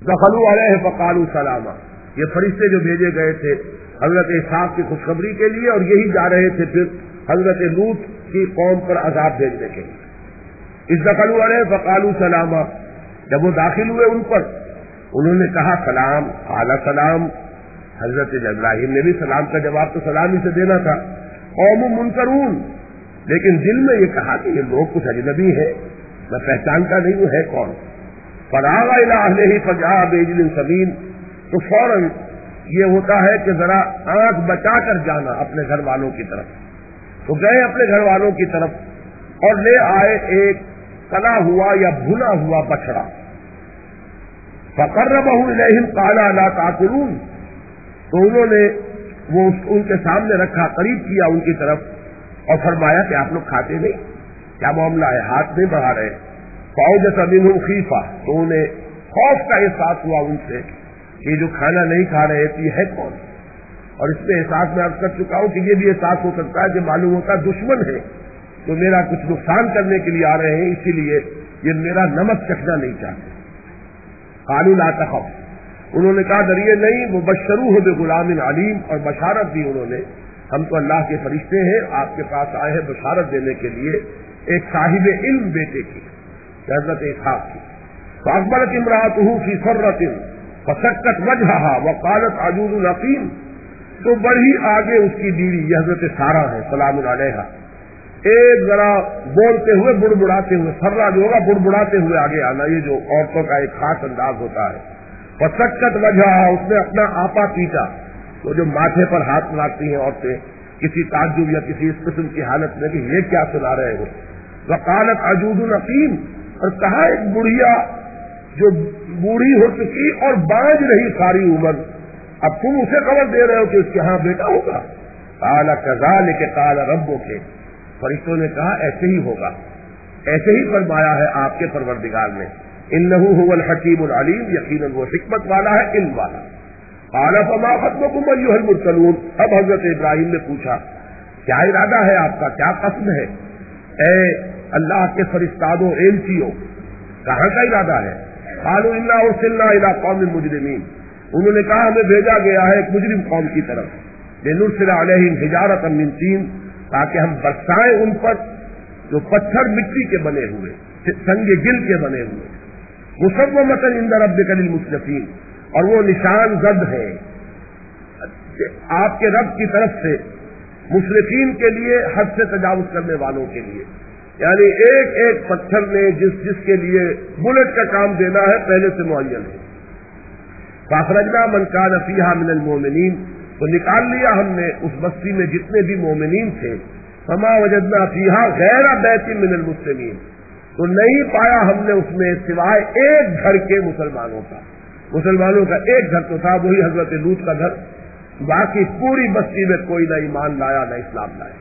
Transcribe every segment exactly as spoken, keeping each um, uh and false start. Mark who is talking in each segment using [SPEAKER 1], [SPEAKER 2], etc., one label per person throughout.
[SPEAKER 1] دخلوا علیہ فقالوا سلاما، یہ فرشتے جو بھیجے گئے تھے حضرت اسحاق کی خوشخبری کے لیے، اور یہی جا رہے تھے پھر حضرت لوط کی قوم پر عذاب بھیجنے کے لیے۔ اذ دخلوا علیہ فقالوا سلاما، جب وہ داخل ہوئے ان پر انہوں نے کہا سلام، قال سلام، حضرت ابراہیم نے بھی سلام کا جواب تو سلام ہی سے دینا تھا۔ قوم منکرون، لیکن دل میں یہ کہا کہ یہ لوگ کچھ اجنبی ہیں، میں پہچانتا نہیں ہوں ہے کون۔ فراغ الی اہلہ فجاء بعجل سمین، تو فوراً یہ ہوتا ہے کہ ذرا آنکھ بچا کر جانا اپنے گھر والوں کی طرف، تو گئے اپنے گھر والوں کی طرف اور لے آئے ایک کلا ہوا یا بھنا ہوا بچڑا۔ فقربہ الیہم قال الا تاکلون، تو انہوں نے وہ ان کے سامنے رکھا، قریب کیا ان کی طرف اور فرمایا کہ آپ لوگ کھاتے نہیں، کیا معاملہ ہے، ہاتھ نہیں بڑھا رہے۔ فاوجس منہم خیفہ، تو انہیں خوف کا احساس ہوا ان سے کہ جو کھانا نہیں کھا رہے تھے ہے کون۔ اور اس میں احساس میں عرض کر چکا ہوں کہ یہ بھی احساس ہو سکتا ہے کہ معلوم ہوتا دشمن ہے تو میرا کچھ نقصان کرنے کے لیے آ رہے ہیں، اسی لیے یہ میرا نمک چکھنا نہیں چاہتے۔ قالوا لا تخف، انہوں نے کہا ڈریے نہیں، مبشروہ بغلام علیم، اور بشارت دی انہوں نے، ہم تو اللہ کے فرشتے ہیں، آپ کے پاس آئے ہیں بشارت دینے کے لیے ایک صاحب علم بیٹے کی، حضرت اسحاق کی۔ فاقبلت امرأته فی سرۃ فسکت وجہہا وقالت عجوز عقیم، تو بڑھی آگے اس کی بیوی یہ حضرت سارہ ہے سلام علیہا، ایک ذرا بولتے ہوئے بڑبڑاتے ہوئے، سرہ جو ہوگا بڑبڑاتے ہوئے آگے آنا، یہ جو عورتوں کا ایک خاص انداز ہوتا ہے۔ فسکت وجہہا، اس نے اپنا آپا پیٹا، وہ جو ماتھے پر ہاتھ مارتی ہیں عورتیں کسی تعجب یا کسی اس قسم کی حالت میں کہ یہ کیا سنا رہے ہو۔ وقالت عجوز عقیم، اور کہا ایک بڑھیا جو بوڑھی ہو چکی اور بانج رہی ساری عمر، اب تم اسے خبر دے رہے ہو کہ اس کے ہاں بیٹا ہوگا۔ قال كذلك قال ربك، فرشتوں نے کہا ایسے ہی ہوگا، ایسے ہی فرمایا ہے آپ کے پروردگار نے، انہ هو الحکیم العلیم، یقیناً وہ حکمت والا ہے، علم والا۔ قال فما خطبكم ايها المرسلون، اب حضرت ابراہیم نے پوچھا کیا ارادہ ہے آپ کا، کیا قصد ہے اے اللہ کے فرشتادوں ایلچیوں، کہاں کا ارادہ ہے؟ قالوا انا ارسلنا الى قوم مجرمین، انہوں نے کہا ہمیں بھیجا گیا ہے ایک مجرم قوم کی طرف، لنرسل علیہم حجارۃ من طین، تاکہ ہم برسائیں ان پر جو پتھر مٹی کے بنے ہوئے، سنگ گل کے بنے ہوئے، مسومۃ عند ربک للمسرفین، اور وہ نشان زد ہے آپ کے رب کی طرف سے مسرفین کے لیے، حد سے تجاوز کرنے والوں کے لیے، یعنی ایک ایک پتھر نے جس جس کے لیے بلٹ کا کام دینا ہے پہلے سے معین ہے۔ فاخرجنا من کان فیہا من المؤمنین، تو نکال لیا ہم نے اس بستی میں جتنے بھی مومنین تھے، فما وجدنا فیہا غیر بیت من المسلمین، تو نہیں پایا ہم نے اس میں سوائے ایک گھر کے مسلمانوں کا، مسلمانوں کا ایک گھر تو تھا وہی حضرت لوط کا گھر، باقی پوری بستی میں کوئی نہ ایمان لایا نہ اسلام لایا۔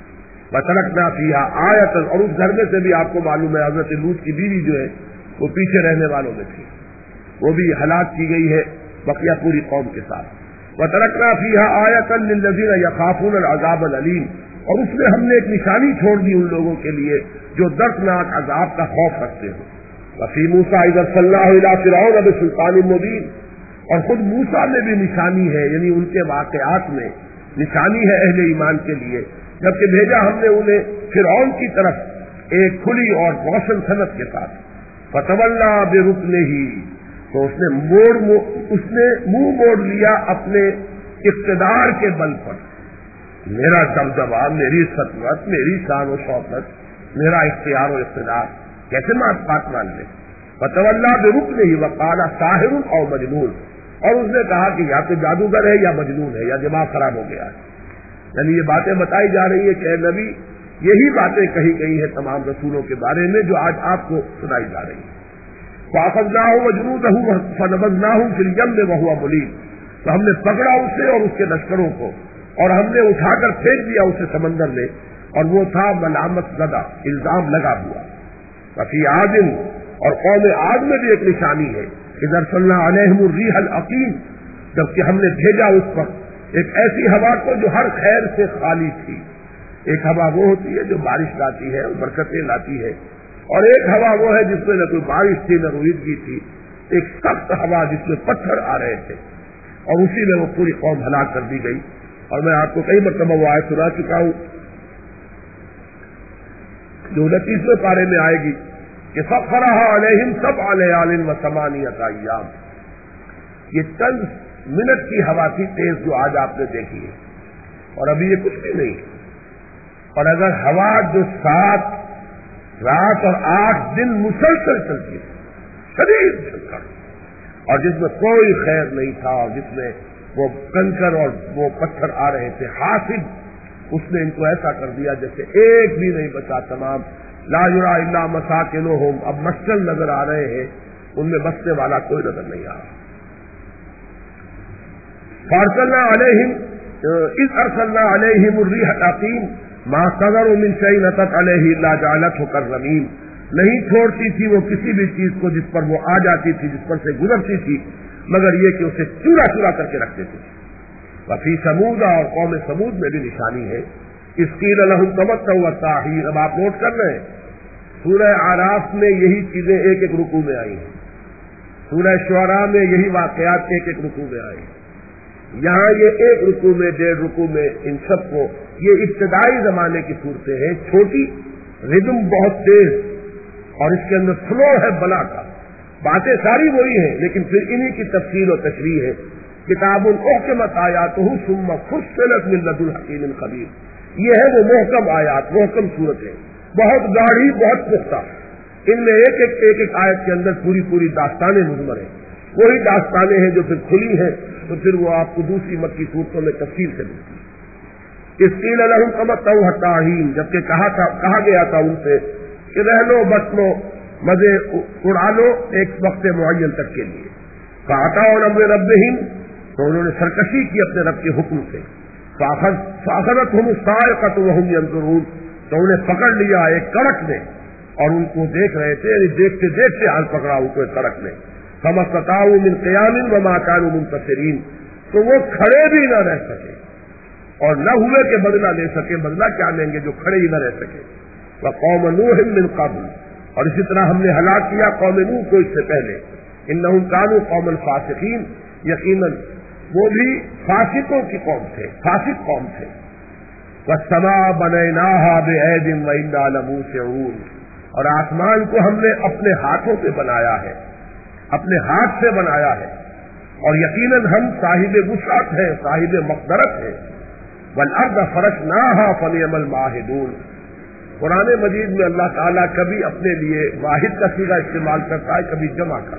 [SPEAKER 1] وترکنا فیہا آیۃ، اور اس گھر میں سے بھی آپ کو معلوم ہے حضرت لوط کی بیوی جو ہے وہ پیچھے رہنے والوں میں تھی، وہ بھی ہلاک کی گئی ہے بقیہ پوری قوم کے ساتھ۔ وترکنا فیہا آیۃ للذین یخافون العذاب العلیم، اور اس میں ہم نے ایک نشانی چھوڑ دی ان لوگوں کے لیے جو دردناک عذاب کا خوف رکھتے ہو۔ وفی موسیٰ اذ ارسلناہ الی فرعون بسلطان مبین، اور خود موسیٰ میں بھی نشانی ہے، یعنی ان کے واقعات میں نشانی ہے اہل ایمان کے لیے، جبکہ بھیجا ہم نے انہیں فرعون کی طرف ایک کھلی اور روشن صنعت کے ساتھ۔ فتولا برکنہ، تو اس نے موڑ اس نے منہ موڑ لیا اپنے اقتدار کے بل پر، میرا دبدبا، میری سطوت، میری شان و شوکت، میرا اختیار و اقتدار کیسے مات پات مان لے۔ فتولا برکنہ وقال ساحر او مجنون، اور اس نے کہا کہ یا تو جادوگر ہے یا مجنون ہے یا دماغ خراب ہو گیا ہے۔ یعنی یہ باتیں بتائی جا رہی ہے کہ اے نبی یہی باتیں کہی گئی ہیں تمام رسولوں کے بارے میں جو آج آپ کو سنائی جا رہی ہیں۔ فَأَخَذْنَاهُ وَجُنُودَهُ فَنَبَذْنَاهُمْ فِي الْيَمِّ وَهُوَ مُلِيمٌ، تو ہم نے پکڑا اسے اور اس کے لشکروں کو اور ہم نے اٹھا کر پھینک دیا اسے سمندر میں، اور وہ تھا ملامت زدہ، الزام لگا ہوا۔ وفی عاد، اور قوم عاد میں بھی ایک نشانی ہے، اذ ارسلنا علیہم الریح العقیم، جبکہ ہم نے بھیجا اس پر ایک ایسی ہوا کو جو ہر خیر سے خالی تھی۔ ایک ہوا وہ ہوتی ہے جو بارش لاتی ہے، برکتیں لاتی ہے، اور ایک ہوا وہ ہے جس میں نہ کوئی بارش تھی نہ رویدگی تھی، ایک سخت ہوا جس میں پتھر آ رہے تھے، اور اسی میں وہ پوری قوم ہلاک کر دی گئی. اور میں آپ کو کئی مرتبہ وہ آیت سنا چکا ہوں جو انتیسویں پارے میں آئے گی کہ سخرھا علیہم سبع لیال و ثمانیۃ ایام. یہ چند منٹ کی ہوا تھی تیز جو آج آپ نے دیکھی ہے، اور ابھی یہ کچھ بھی نہیں. اور اگر ہوا جو سات رات اور آٹھ دن مسلسل چلتی ہے، شدید چل کر، اور جس میں کوئی خیر نہیں تھا، اور جس میں وہ کنکر اور وہ پتھر آ رہے تھے، حاسد اس نے ان کو ایسا کر دیا جیسے ایک بھی نہیں بچا. تمام لا یرا الا مساکنہم، اب مسکن نظر آ رہے ہیں، ان میں بسنے والا کوئی نظر نہیں آ رہا. فارسلنا علیہم اذ ارسلنا علیہم الریح العقیم ما تذر من شیء اتت علیہ الا جعلته كالرمیم. نہیں چھوڑتی تھی وہ کسی بھی چیز کو جس پر وہ آ جاتی تھی، جس پر سے گزرتی تھی، مگر یہ کہ اسے چورا چورا کر کے رکھ دیتی تھی. وفی سمود، اور قوم سمود میں بھی نشانی ہے. اس قیل لہم تمتعوا والطاحین. اب آپ نوٹ کر رہے ہیں سورہ اعراف میں یہی چیزیں ایک ایک رکوع میں آئی ہیں، سورہ شعراء میں یہی واقعات ایک ایک رکوع میں آئے ہیں. یہاں یہ ایک رکوع میں ڈیڑھ رکوع میں ان سب کو، یہ ابتدائی زمانے کی صورتیں ہیں، چھوٹی، ردم بہت تیز، اور اس کے اندر فلو ہے بلا کا. باتیں ساری وہی ہیں، لیکن پھر انہی کی تفصیل و تشریح ہے. کتاب احکمت آیاتہ ثم فصلت من لدن حکیم خبیر. یہ ہے وہ محکم آیات، محکم صورتیں، بہت گاڑھی، بہت پختہ. ان میں ایک ایک ایک ایک آیت کے اندر پوری پوری داستانیں مضمر ہیں. وہی داستانیں ہیں جو پھر کھلی ہیں، تو پھر وہ آپ کو دوسری مکی صورتوں میں تفصیل سے ملتی ہے. اس قیل لہم تمتعوا حتی حین، جبکہ کہا تھا کہا گیا تھا ان سے کہ رہ لو، بس لو، مزے اڑا لو ایک وقت معین تک کے لیے. فَأَتَوْا أَمْرَ رَبِّهِمْ، تو انہوں نے سرکشی کی اپنے رب کے حکم سے. فَأَخَذَتْهُمُ الصَّاعِقَةُ وَهُمْ يَنظُرُونَ، تو انہیں پکڑ لیا ایک کڑک نے، اور ان کو دیکھ رہے تھے، یعنی دیکھتے دیکھتے حال پکڑا ان کو ایک کڑک نے. فَمَا اسْتَطَاعُوا مِنْ قِيَامٍ وَمَا كَانُوا مُنتَصِرِينَ، تو وہ کھڑے بھی نہ رہ سکے اور نہ ہوئے کہ بدلہ لے سکے. بدلہ کیا لیں گے جو کھڑے ہی نہ رہ سکے. وَقَوْمَ نُوحٍ مِّن قَبْلُ، اور اسی طرح ہم نے ہلاک کیا قوم نوح کو اس سے پہلے. انہم كانوا قوما فاسقین، یقیناً وہ بھی فاسقوں کی قوم تھے، فاسق قوم تھے. والسماء بنيناها بأيد وإنا لموسعون، اور آسمان کو ہم نے اپنے ہاتھوں سے بنایا ہے، اپنے ہاتھ سے بنایا ہے، اور یقیناً ہم صاحب وسعت ہیں، صاحب مقدرت ہیں. والارض فرشناها فنعم الماهدون. قرآن مجید میں اللہ تعالیٰ کبھی اپنے لیے واحد کا صیغہ استعمال کرتا ہے، کبھی جمع کا.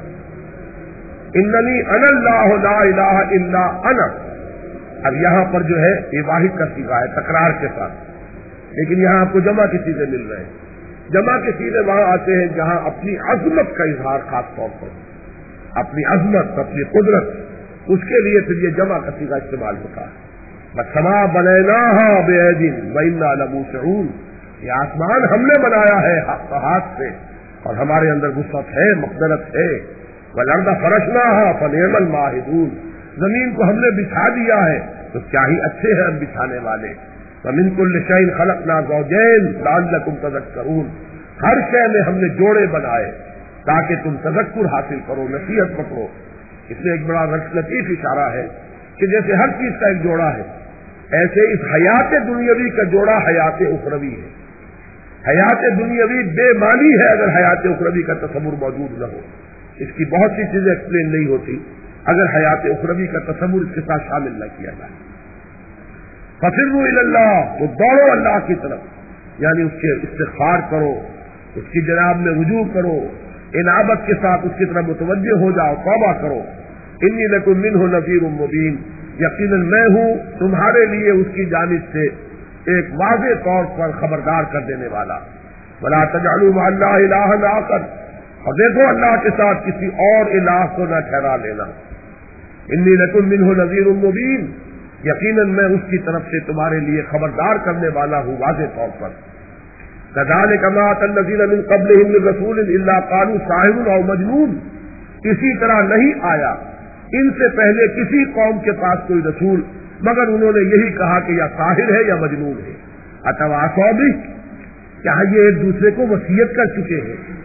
[SPEAKER 1] اننی انا اللہ لا الہ الا انا. اب یہاں پر جو ہے یہ واحد کا صیغہ ہے تکرار کے ساتھ، لیکن یہاں آپ کو جمع کی چیزیں مل رہے ہیں. جمع کے چیزیں وہاں آتے ہیں جہاں اپنی عظمت کا اظہار خاص طور پر، اپنی عظمت، اپنی قدرت، اس کے لیے پھر یہ جمع کا صیغہ استعمال ہوتا ہے. والسماء بنيناها بأيد وإنا لموسعون، یہ آسمان ہم نے بنایا ہے ہاتھ سے، اور ہمارے اندر وسعت ہے، مقدرت ہے. والارض فرشناها فنعم الماهدون، زمین کو ہم نے بچھا دیا ہے تو کیا ہی اچھے ہیں ہم بچھانے والے. ومن كل شيء خلقنا زوجين لعلكم تذكرون، ہر شے میں ہم نے جوڑے بنائے تاکہ تم تذکر حاصل کرو، نصیحت پکڑو. اس میں ایک بڑا لطیف اشارہ ہے کہ جیسے ہر چیز کا ایک جوڑا ہے، ایسے اس حیات دنیاوی کا جوڑا حیات اخروی ہے. حیات دنیاوی بے معنی ہے اگر حیات اخروی کا تصور موجود نہ ہو. اس کی بہت سی چیزیں ایکسپلین نہیں ہوتی اگر حیات اخروی کا تصور اس کے ساتھ شامل نہ کیا جائے. فَفِرُّوا إِلَى اللَّهِ، تو دوڑو اللہ کی طرف، یعنی اس کے استغفار کرو، اس کی جناب میں رجوع کرو، انابت کے ساتھ اس کی طرف متوجہ ہو جاؤ، توبہ کرو. انی لکم منہ نذیر مبین، یقیناً میں ہوں تمہارے لیے اس کی جانب سے ایک واضح طور پر خبردار کر دینے والا. ولا تجعلوا مع اللہ الہا آخر، اور دیکھو اللہ کے ساتھ کسی اور الہ کو نہ ٹھہرا لینا. انی لکم منہ نذیر مبین، یقیناً میں اس کی طرف سے تمہارے لیے خبردار کرنے والا ہوں واضح طور پر. كذلك ما أتى الذين من قبلهم من رسول إلا قالوا ساحر أو مجنون، اسی طرح نہیں آیا ان سے پہلے کسی قوم کے پاس کوئی رسول مگر انہوں نے یہی کہا کہ یا ساحر ہے یا مجنون ہے. اتواصوا به، کیا یہ ایک دوسرے کو وصیت کر چکے ہیں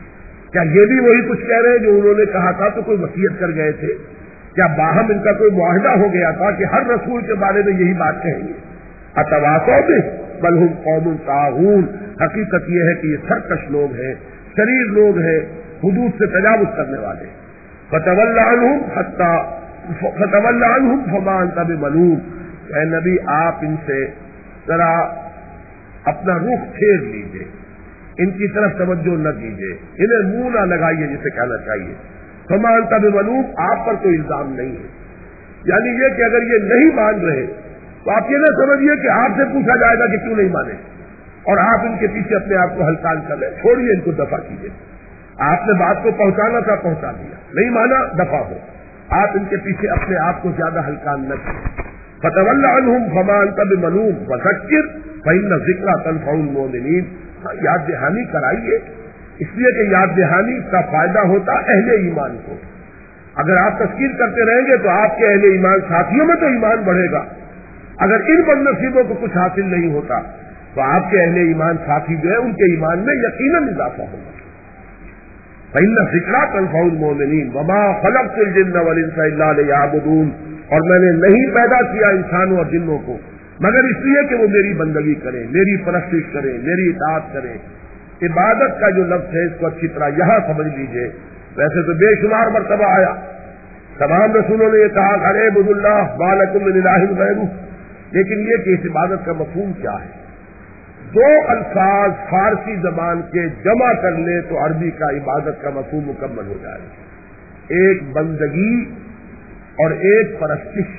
[SPEAKER 1] کیا یہ بھی وہی کچھ کہہ رہے ہیں جو انہوں نے کہا تھا تو کوئی وصیت کر گئے تھے؟ کیا باہم ان کا کوئی معاہدہ ہو گیا تھا کہ ہر رسول کے بارے میں یہی بات کہیں گے؟ اتواسو میں بل ہم قوم طاغون، حقیقت یہ ہے کہ یہ سرکش لوگ ہیں، شریر لوگ ہیں، حدود سے تجاوز کرنے والے. فتول عنہم حتی فتول عنہم فما انت بملوم، اے نبی آپ ان سے ذرا اپنا رخ پھیر لیجئے، ان کی طرف توجہ نہ دیجئے، انہیں منہ نہ لگائیے جسے کہنا چاہیے. فما انت بملوم، آپ پر کوئی الزام نہیں ہے. یعنی یہ کہ اگر یہ نہیں مان رہے تو آپ یہ نہ سمجھیے کہ آپ سے پوچھا جائے گا کہ کیوں نہیں مانے اور آپ ان کے پیچھے اپنے آپ کو ہلکان کر لیں. چھوڑیے ان کو دفع کیجیے. آپ نے بات کو پہنچانا تھا پہنچا دیا، نہیں مانا دفع ہو. آپ ان کے پیچھے اپنے آپ کو زیادہ ہلکان نہ کریں. فتول عنہم فما انت بملوم وذکر فإن الذکری تنفع المؤمنین، یاد دہانی کرائیے، اس لیے کہ یاد دہانی کا فائدہ ہوتا اہل ایمان کو. اگر آپ تذکیر کرتے رہیں گے تو آپ کے اہل ایمان ساتھیوں میں تو ایمان بڑھے گا. اگر ان بد نصیبوں کو کچھ حاصل نہیں ہوتا تو آپ کے اہل ایمان ساتھی جو ہے ان کے ایمان میں یقیناً اضافہ ہوگا. فإن الذکری تنفع المؤمنین وما خلقت الجن والانس الا لیعبدون، اور میں نے نہیں پیدا کیا انسانوں اور جنوں کو مگر اس لیے کہ وہ میری بندگی کریں، میری پرستش کریں، میری اطاعت کریں. عبادت کا جو لفظ ہے اس کو اچھی طرح یہاں سمجھ لیجئے. ویسے تو بے شمار مرتبہ آیا، تمام رسولوں نے یہ کہا کہ اعبدوا اللہ ما لکم من الہ غیرہ، لیکن یہ کہ اس عبادت کا مفہوم کیا ہے. دو الفاظ فارسی زبان کے جمع کر لیں تو عربی کا عبادت کا مفہوم مکمل ہو جائے. ایک بندگی اور ایک پرستش.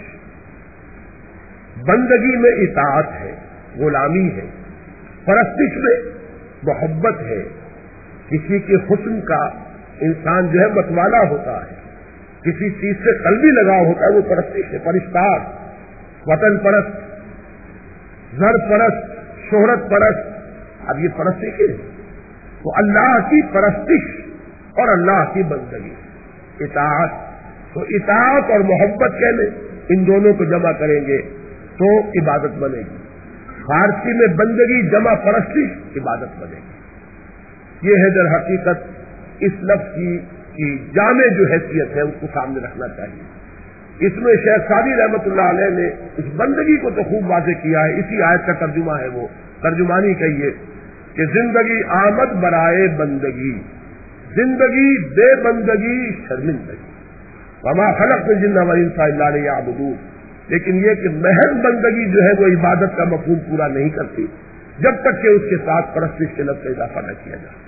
[SPEAKER 1] بندگی میں اطاعت ہے، غلامی ہے. پرستش میں محبت ہے، کسی کے حسن کا انسان جو ہے متوالا ہوتا ہے، کسی چیز سے قلبی لگاؤ ہوتا ہے، وہ پرستش ہے. پرستار، وطن پرست، زر پرست، شہرت پرست. اب یہ پرستش ہے تو اللہ کی پرستش اور اللہ کی بندگی. اطاعت تو اطاعت اور محبت کہہ لیں، ان دونوں کو جمع کریں گے تو عبادت بنے گی. فارسی میں بندگی جمع پرستش عبادت بنے گی. یہ ہے در حقیقت اس لفظ کی کی جامع جو حیثیت ہے اس کو سامنے رکھنا چاہیے. اس میں شیخ سعدی رحمۃ اللہ علیہ نے اس بندگی کو تو خوب واضح کیا ہے. اسی آیت کا ترجمہ ہے، وہ ترجمانی کہیے کہ زندگی آمد برائے بندگی، زندگی بے بندگی شرمندگی. وما خلقت الجن والانس الا لیعبدون. لیکن یہ کہ محض بندگی جو ہے وہ عبادت کا مفہوم پورا نہیں کرتی جب تک کہ اس کے ساتھ پرستش کے لفظ کا اضافہ نہ کیا جائے.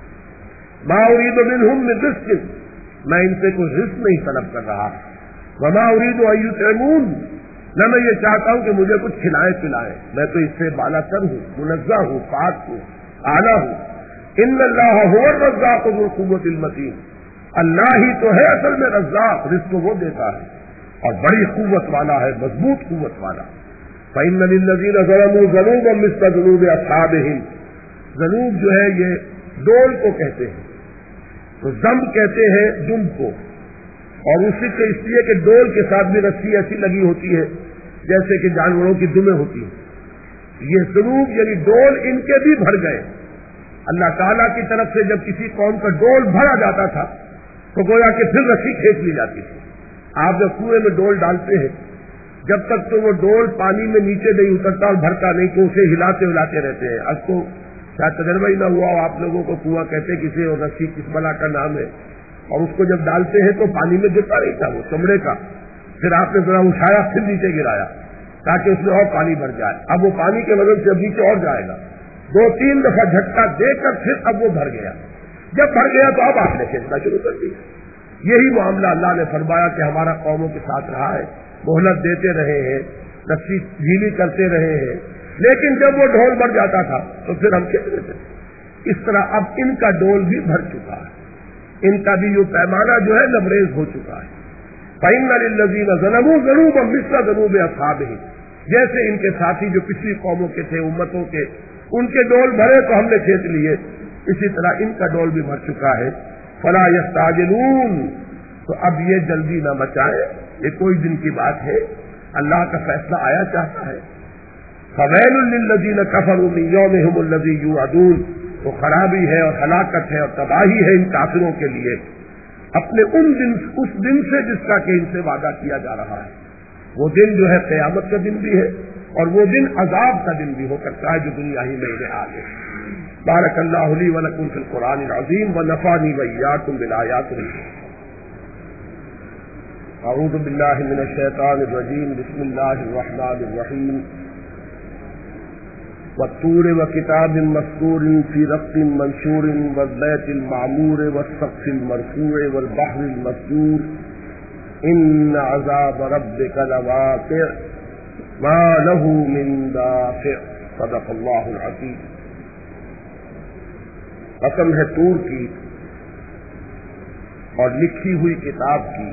[SPEAKER 1] ما اريد منهم من رزق، میں ان سے کوئی رزق نہیں طلب کر رہا. وما اريد ان يطعمون، نہ میں یہ چاہتا ہوں کہ مجھے کچھ کھلائیں پلائیں. میں تو اس سے بالا تر ہوں، منزہ ہوں، پاک ہوں، اعلیٰ ہوں. ان اللہ هو الرزاق ذو القوة المتین، اللہ ہی تو ہے اصل میں رزاق، رزق وہ دیتا ہے اور بڑی قوت والا ہے، مضبوط قوت والا. فإن للذین ظلموا ذنوبا مثل ذنوب اصحابہم. ذنوب جو ہے یہ ڈول کو کہتے ہیں، تو ذنب کہتے ہیں جنب کو، اور اسی کے اس لیے کہ ڈول کے ساتھ بھی رسی ایسی لگی ہوتی ہے جیسے کہ جانوروں کی دمیں ہوتی ہیں. یہ ذنوب یعنی ڈول ان کے بھی بھر گئے. اللہ تعالیٰ کی طرف سے جب کسی قوم کا ڈول بھرا جاتا تھا تو گویا کہ پھر رسی کھینچ لی جاتی تھی. آپ جب کنویں میں ڈول ڈالتے ہیں جب تک تو وہ ڈول پانی میں نیچے نہیں اترتا اور بھرتا نہیں تو اسے ہلاتے ہلاتے رہتے ہیں. اب تو شاید تجربہ ہی نہ ہوا ہو آپ لوگوں کو، کنواں کہتے کسی اور رسی کس بلا کا نام ہے، اور اس کو جب ڈالتے ہیں تو پانی میں گرتا نہیں تھا وہ چمڑے کا. پھر آپ نے ذرا اٹھایا پھر نیچے گرایا تاکہ اس میں اور پانی بھر جائے. اب وہ پانی کے وزن سے اب نیچے اور جائے گا. دو تین دفعہ جھٹکا دے کر پھر اب وہ بھر گیا. جب بھر گیا تو اب آپ نے کھینچنا شروع کر دیا. یہی معاملہ اللہ نے فرمایا کہ ہمارا قوموں کے ساتھ رہا ہے. مہلت دیتے رہے ہیں، رسی ڈھیلی کرتے رہے ہیں، لیکن جب وہ ڈھول بھر جاتا تھا تو پھر ہم کھینچ لیتے تھے. اس طرح اب ان کا ڈول بھی بھر چکا ہے، ان کا بھی یہ پیمانہ جو ہے لبریز ہو چکا ہے. فَإِنَّ لِلَّذِينَ ظَلَمُوا ذَنُوبًا مِثْلَ ذَنُوبِ أَصْحَابِهِمْ. جیسے ان کے ساتھی جو پچھلی قوموں کے تھے، امتوں کے، ان کے ڈول بھرے تو ہم نے کھینچ لیے، اسی طرح ان کا ڈول بھی بھر چکا ہے. فَلَا يَسْتَعْجِلُونَ. تو اب یہ جلدی نہ مچائیں، یہ کوئی دن کی بات ہے، اللہ کا فیصلہ آیا چاہتا ہے. فَوَيْلٌ لِّلَّذِينَ كَفَرُوا مِن يَوْمِهِمُ الَّذِي يُوعَدُونَ. تو خرابی ہے اور ہلاکت ہے اور تباہی ہے ان کافروں کے لیے اپنے ان دن اس دن سے جس کا کہ ان سے وعدہ کیا جا رہا ہے۔ وہ دن جو ہے قیامت کا دن بھی ہے اور وہ دن عذاب کا دن بھی ہو سکتا ہے جو دنیا ہی میں انہیں آ گئے۔ بارک اللہ لی و لکم فی القرآن العظیم ونفعنی وإیاکم بالآیات الحکیم۔ اعوذ باللہ من الشیطان الرجیم، بسم اللہ الرحمن الرحیم۔ والطور وکتاب مسطور فی رق منشور والبیت المعمور والسقف المرفوع والبحر المسجور ان عذاب ربک لواقع ما له من دافع۔ صدق اللہ العظیم۔ قسم ہے طور کی اور لکھی ہوئی کتاب کی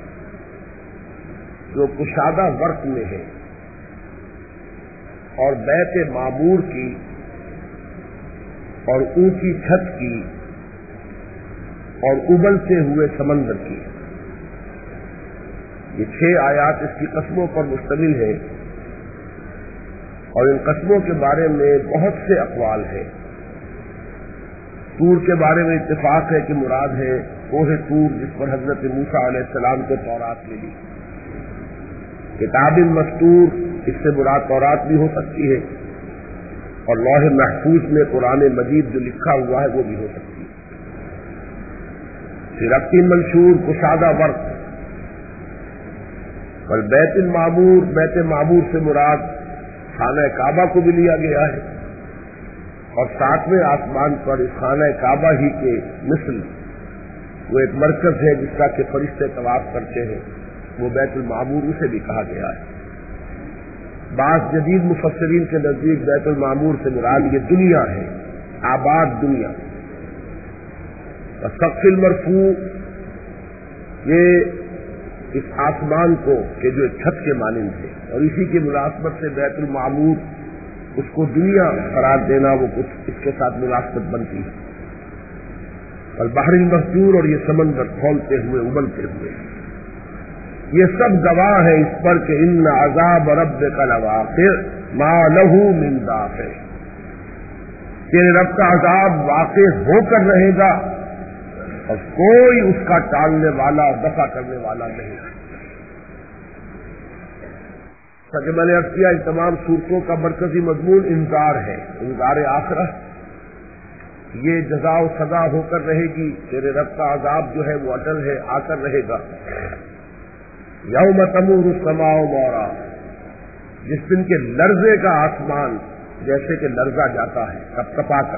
[SPEAKER 1] جو کشادہ ورق میں ہے، اور بیت معمور کی اور اونچی چھت کی اور ابلتے ہوئے سمندر کی۔ یہ چھ آیات اس کی قسموں پر مشتمل ہے اور ان قسموں کے بارے میں بہت سے اقوال ہیں۔ طور کے بارے میں اتفاق ہے کہ مراد ہے کوہ طور جس پر حضرت موسیٰ علیہ السلام کو تورات ملی۔ کتاب مستور اس سے مراد تورات بھی ہو سکتی ہے اور لوح محفوظ میں قرآن مجید جو لکھا ہوا ہے وہ بھی ہو سکتی ہے۔ رقی منشور کشادہ ورق، اور بیت المعمور بیت معمور سے مراد خانہ کعبہ کو بھی لیا گیا ہے، اور ساتویں آسمان پر اس خانہ کعبہ ہی کے مثل وہ ایک مرکز ہے جس کا کہ فرشتے طواف کرتے ہیں، وہ بیت المعمور اسے بھی کہا گیا ہے۔ بعض جدید مفسرین کے نزدیک بیت المعمور سے مراد یہ دنیا ہے، آباد دنیا۔ سقف المرفوع یہ اس آسمان کو کہ جو ایک چھت کے مانند ہے، اور اسی کی مناسبت سے بیت المعمور اس کو دنیا قرار دینا وہ کچھ اس کے ساتھ مناسبت بنتی ہے۔ اور بحر المسجور اور یہ سمندر کھولتے ہوئے ابلتے ہوئے، یہ سب گواہ ہیں اس پر کہ ان عذاب ربک لواقع ما له من دافع، تیرے رب کا عذاب واقع ہو کر رہے گا اور کوئی اس کا ٹالنے والا دفع کرنے والا نہیں۔ کہ میں نے عرض کیا ان تمام صورتوں کا مرکزی مضمون انذار ہے، انذار آخرت۔ یہ جزا و سزا ہو کر رہے گی، تیرے رب کا عذاب جو ہے وہ اٹل ہے، آ کر رہے گا۔ یوم تمور السماء مورا، جس دن کے لرزے کا آسمان جیسے کہ لرزا جاتا ہے کپ کپا کر،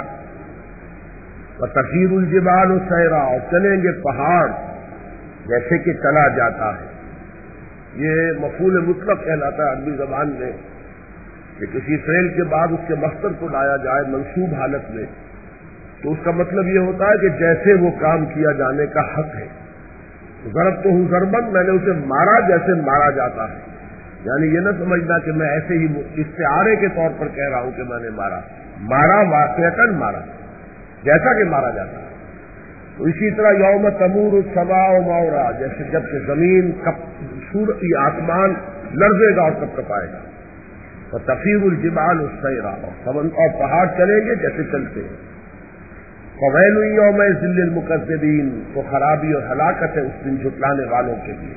[SPEAKER 1] وتسیر الجبال سیرا، اور چلیں گے پہاڑ جیسے کہ چلا جاتا ہے۔ یہ مفعول مطلق کہلاتا ہے عربی زبان میں کہ کسی فعل کے بعد اس کے مصدر کو لایا جائے منصوب حالت میں، تو اس کا مطلب یہ ہوتا ہے کہ جیسے وہ کام کیا جانے کا حق ہے۔ ضرب تو ہوں ضربن، میں نے اسے مارا جیسے مارا جاتا ہے، یعنی یہ نہ سمجھنا کہ میں ایسے ہی استعارے کے طور پر کہہ رہا ہوں کہ میں نے مارا مارا واقعتاً مارا جیسا کہ مارا جاتا ہے۔ تو اسی طرح یوم تمور السماء مورا، جیسے جب کہ زمین کپ سورج آسمان لرزے گا اور کپ کپائے گا، اور تفیر الجبال السیرا، اور پہاڑ چلیں گے جیسے چلتے ہیں۔ فویل یوم ذل المکذبین، تو خرابی اور ہلاکت ہے اس دن جھٹلانے والوں کے لیے۔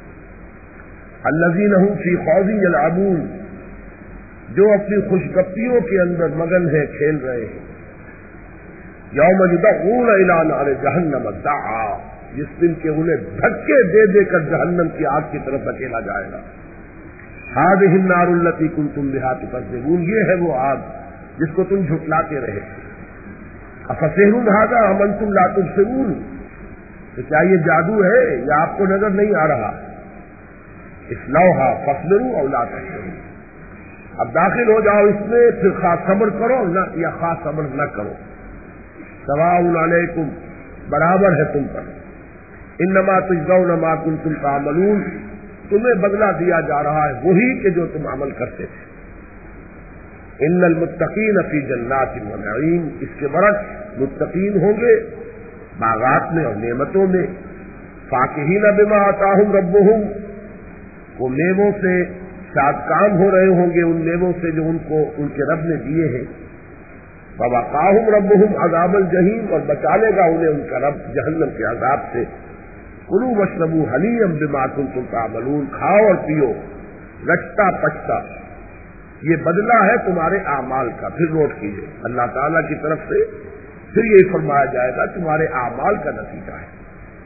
[SPEAKER 1] الذین هم فی خوض یلعبون، جو اپنی خوشگپیوں کے اندر مگن ہے، کھیل رہے ہیں۔ یوم یدعون الی نار جہنم دعا، جس دن کے انہیں دھکے دے دے کر جہنم کی آگ کی طرف دھکیلا جائے گا۔ هذه النار التي كنتم بها تكذبون، یہ ہے وہ آگ جس کو تم جھٹلاتے رہے۔ افسحر هذا ام انتم لا تبصرون، تو کیا یہ جادو ہے یا آپ کو نظر نہیں آ رہا؟ اصلوها فاصبروا او لا تصبروا، اب داخل ہو جاؤ اس میں، پھر خواہ صبر کرو نہ یا خواہ صبر نہ کرو۔ سواء علیکم، برابر ہے تم پر۔ انما تجزون ما کنتم تعملون، تمہیں بدلہ دیا جا رہا ہے وہی کہ جو تم عمل کرتے تھے۔ ان المتقین فی جنات و نعیم، اس کے برعکس متقین ہوں گے باغات میں اور نعمتوں میں۔ فاکہین بما آتاہم ربہم، وہ میووں سے شاد کام ہو رہے ہوں گے، ان میووں سے جو ان کو ان کے رب نے دیے ہیں۔ فوقاہم ربہم عذاب الجحیم، اور بچا لے گا انہیں ان کا رب جہنم کے عذاب سے۔ کلوا واشربوا حنیئا بما کنتم تعملون، کھاؤ اور پیو رچتا پچتا، یہ بدلہ ہے تمہارے اعمال کا، پھر نوٹ کیجیے اللہ تعالیٰ کی طرف سے پھر یہی فرمایا جائے گا تمہارے اعمال کا نتیجہ ہے۔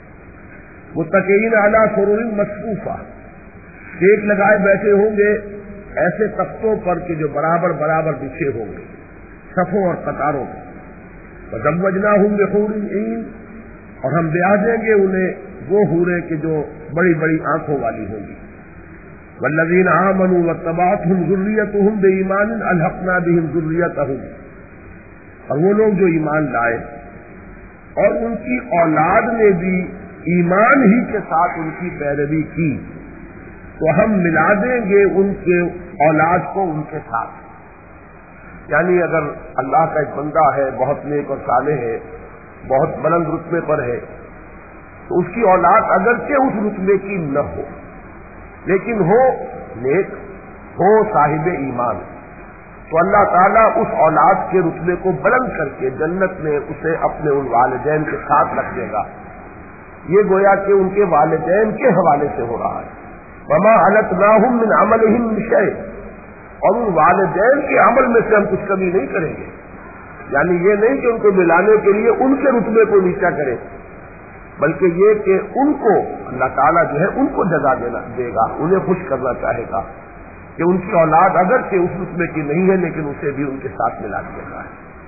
[SPEAKER 1] متکئین علی سرر مصفوفہ، ٹیک لگائے بیٹھے ہوں گے ایسے تختوں پر کہ جو برابر برابر بچھے ہوں گے صفوں اور قطاروں میں۔ وزوجناہم بحور عین، اور ہم بیاہ دیں گے انہیں وہ حوریں کہ جو بڑی بڑی آنکھوں والی ہوں گی۔ والذین آمنوا واتبعتهم ذریتهم بایمان الحقنا بهم ذریتهم، اور وہ لوگ جو ایمان لائے اور ان کی اولاد نے بھی ایمان ہی کے ساتھ ان کی پیروی کی تو ہم ملا دیں گے ان کے اولاد کو ان کے ساتھ۔ یعنی اگر اللہ کا ایک بندہ ہے بہت نیک اور صالح ہے، بہت بلند رتبے پر ہے، تو اس کی اولاد اگرچہ اس رتبے کی نہ ہو لیکن ہو نیک، ہو صاحب ایمان، تو اللہ تعالیٰ اس اولاد کے رتبے کو بلند کر کے جنت میں اسے اپنے ان والدین کے ساتھ رکھ دے گا۔ یہ گویا کہ ان کے والدین کے حوالے سے ہو رہا ہے۔ وما علتناہم من عملہم من شیء، اور ان والدین کے عمل میں سے ہم کچھ کمی نہیں کریں گے، یعنی یہ نہیں کہ ان کو ملانے کے لیے ان کے رتبے کو نیچا کریں، بلکہ یہ کہ ان کو اللہ تعالیٰ جو ہے ان کو جزا دینا دے گا، انہیں خوش کرنا چاہے گا کہ ان کی اولاد اگرچہ اس رتبے کی نہیں ہے لیکن اسے بھی ان کے ساتھ ملا دیا گا۔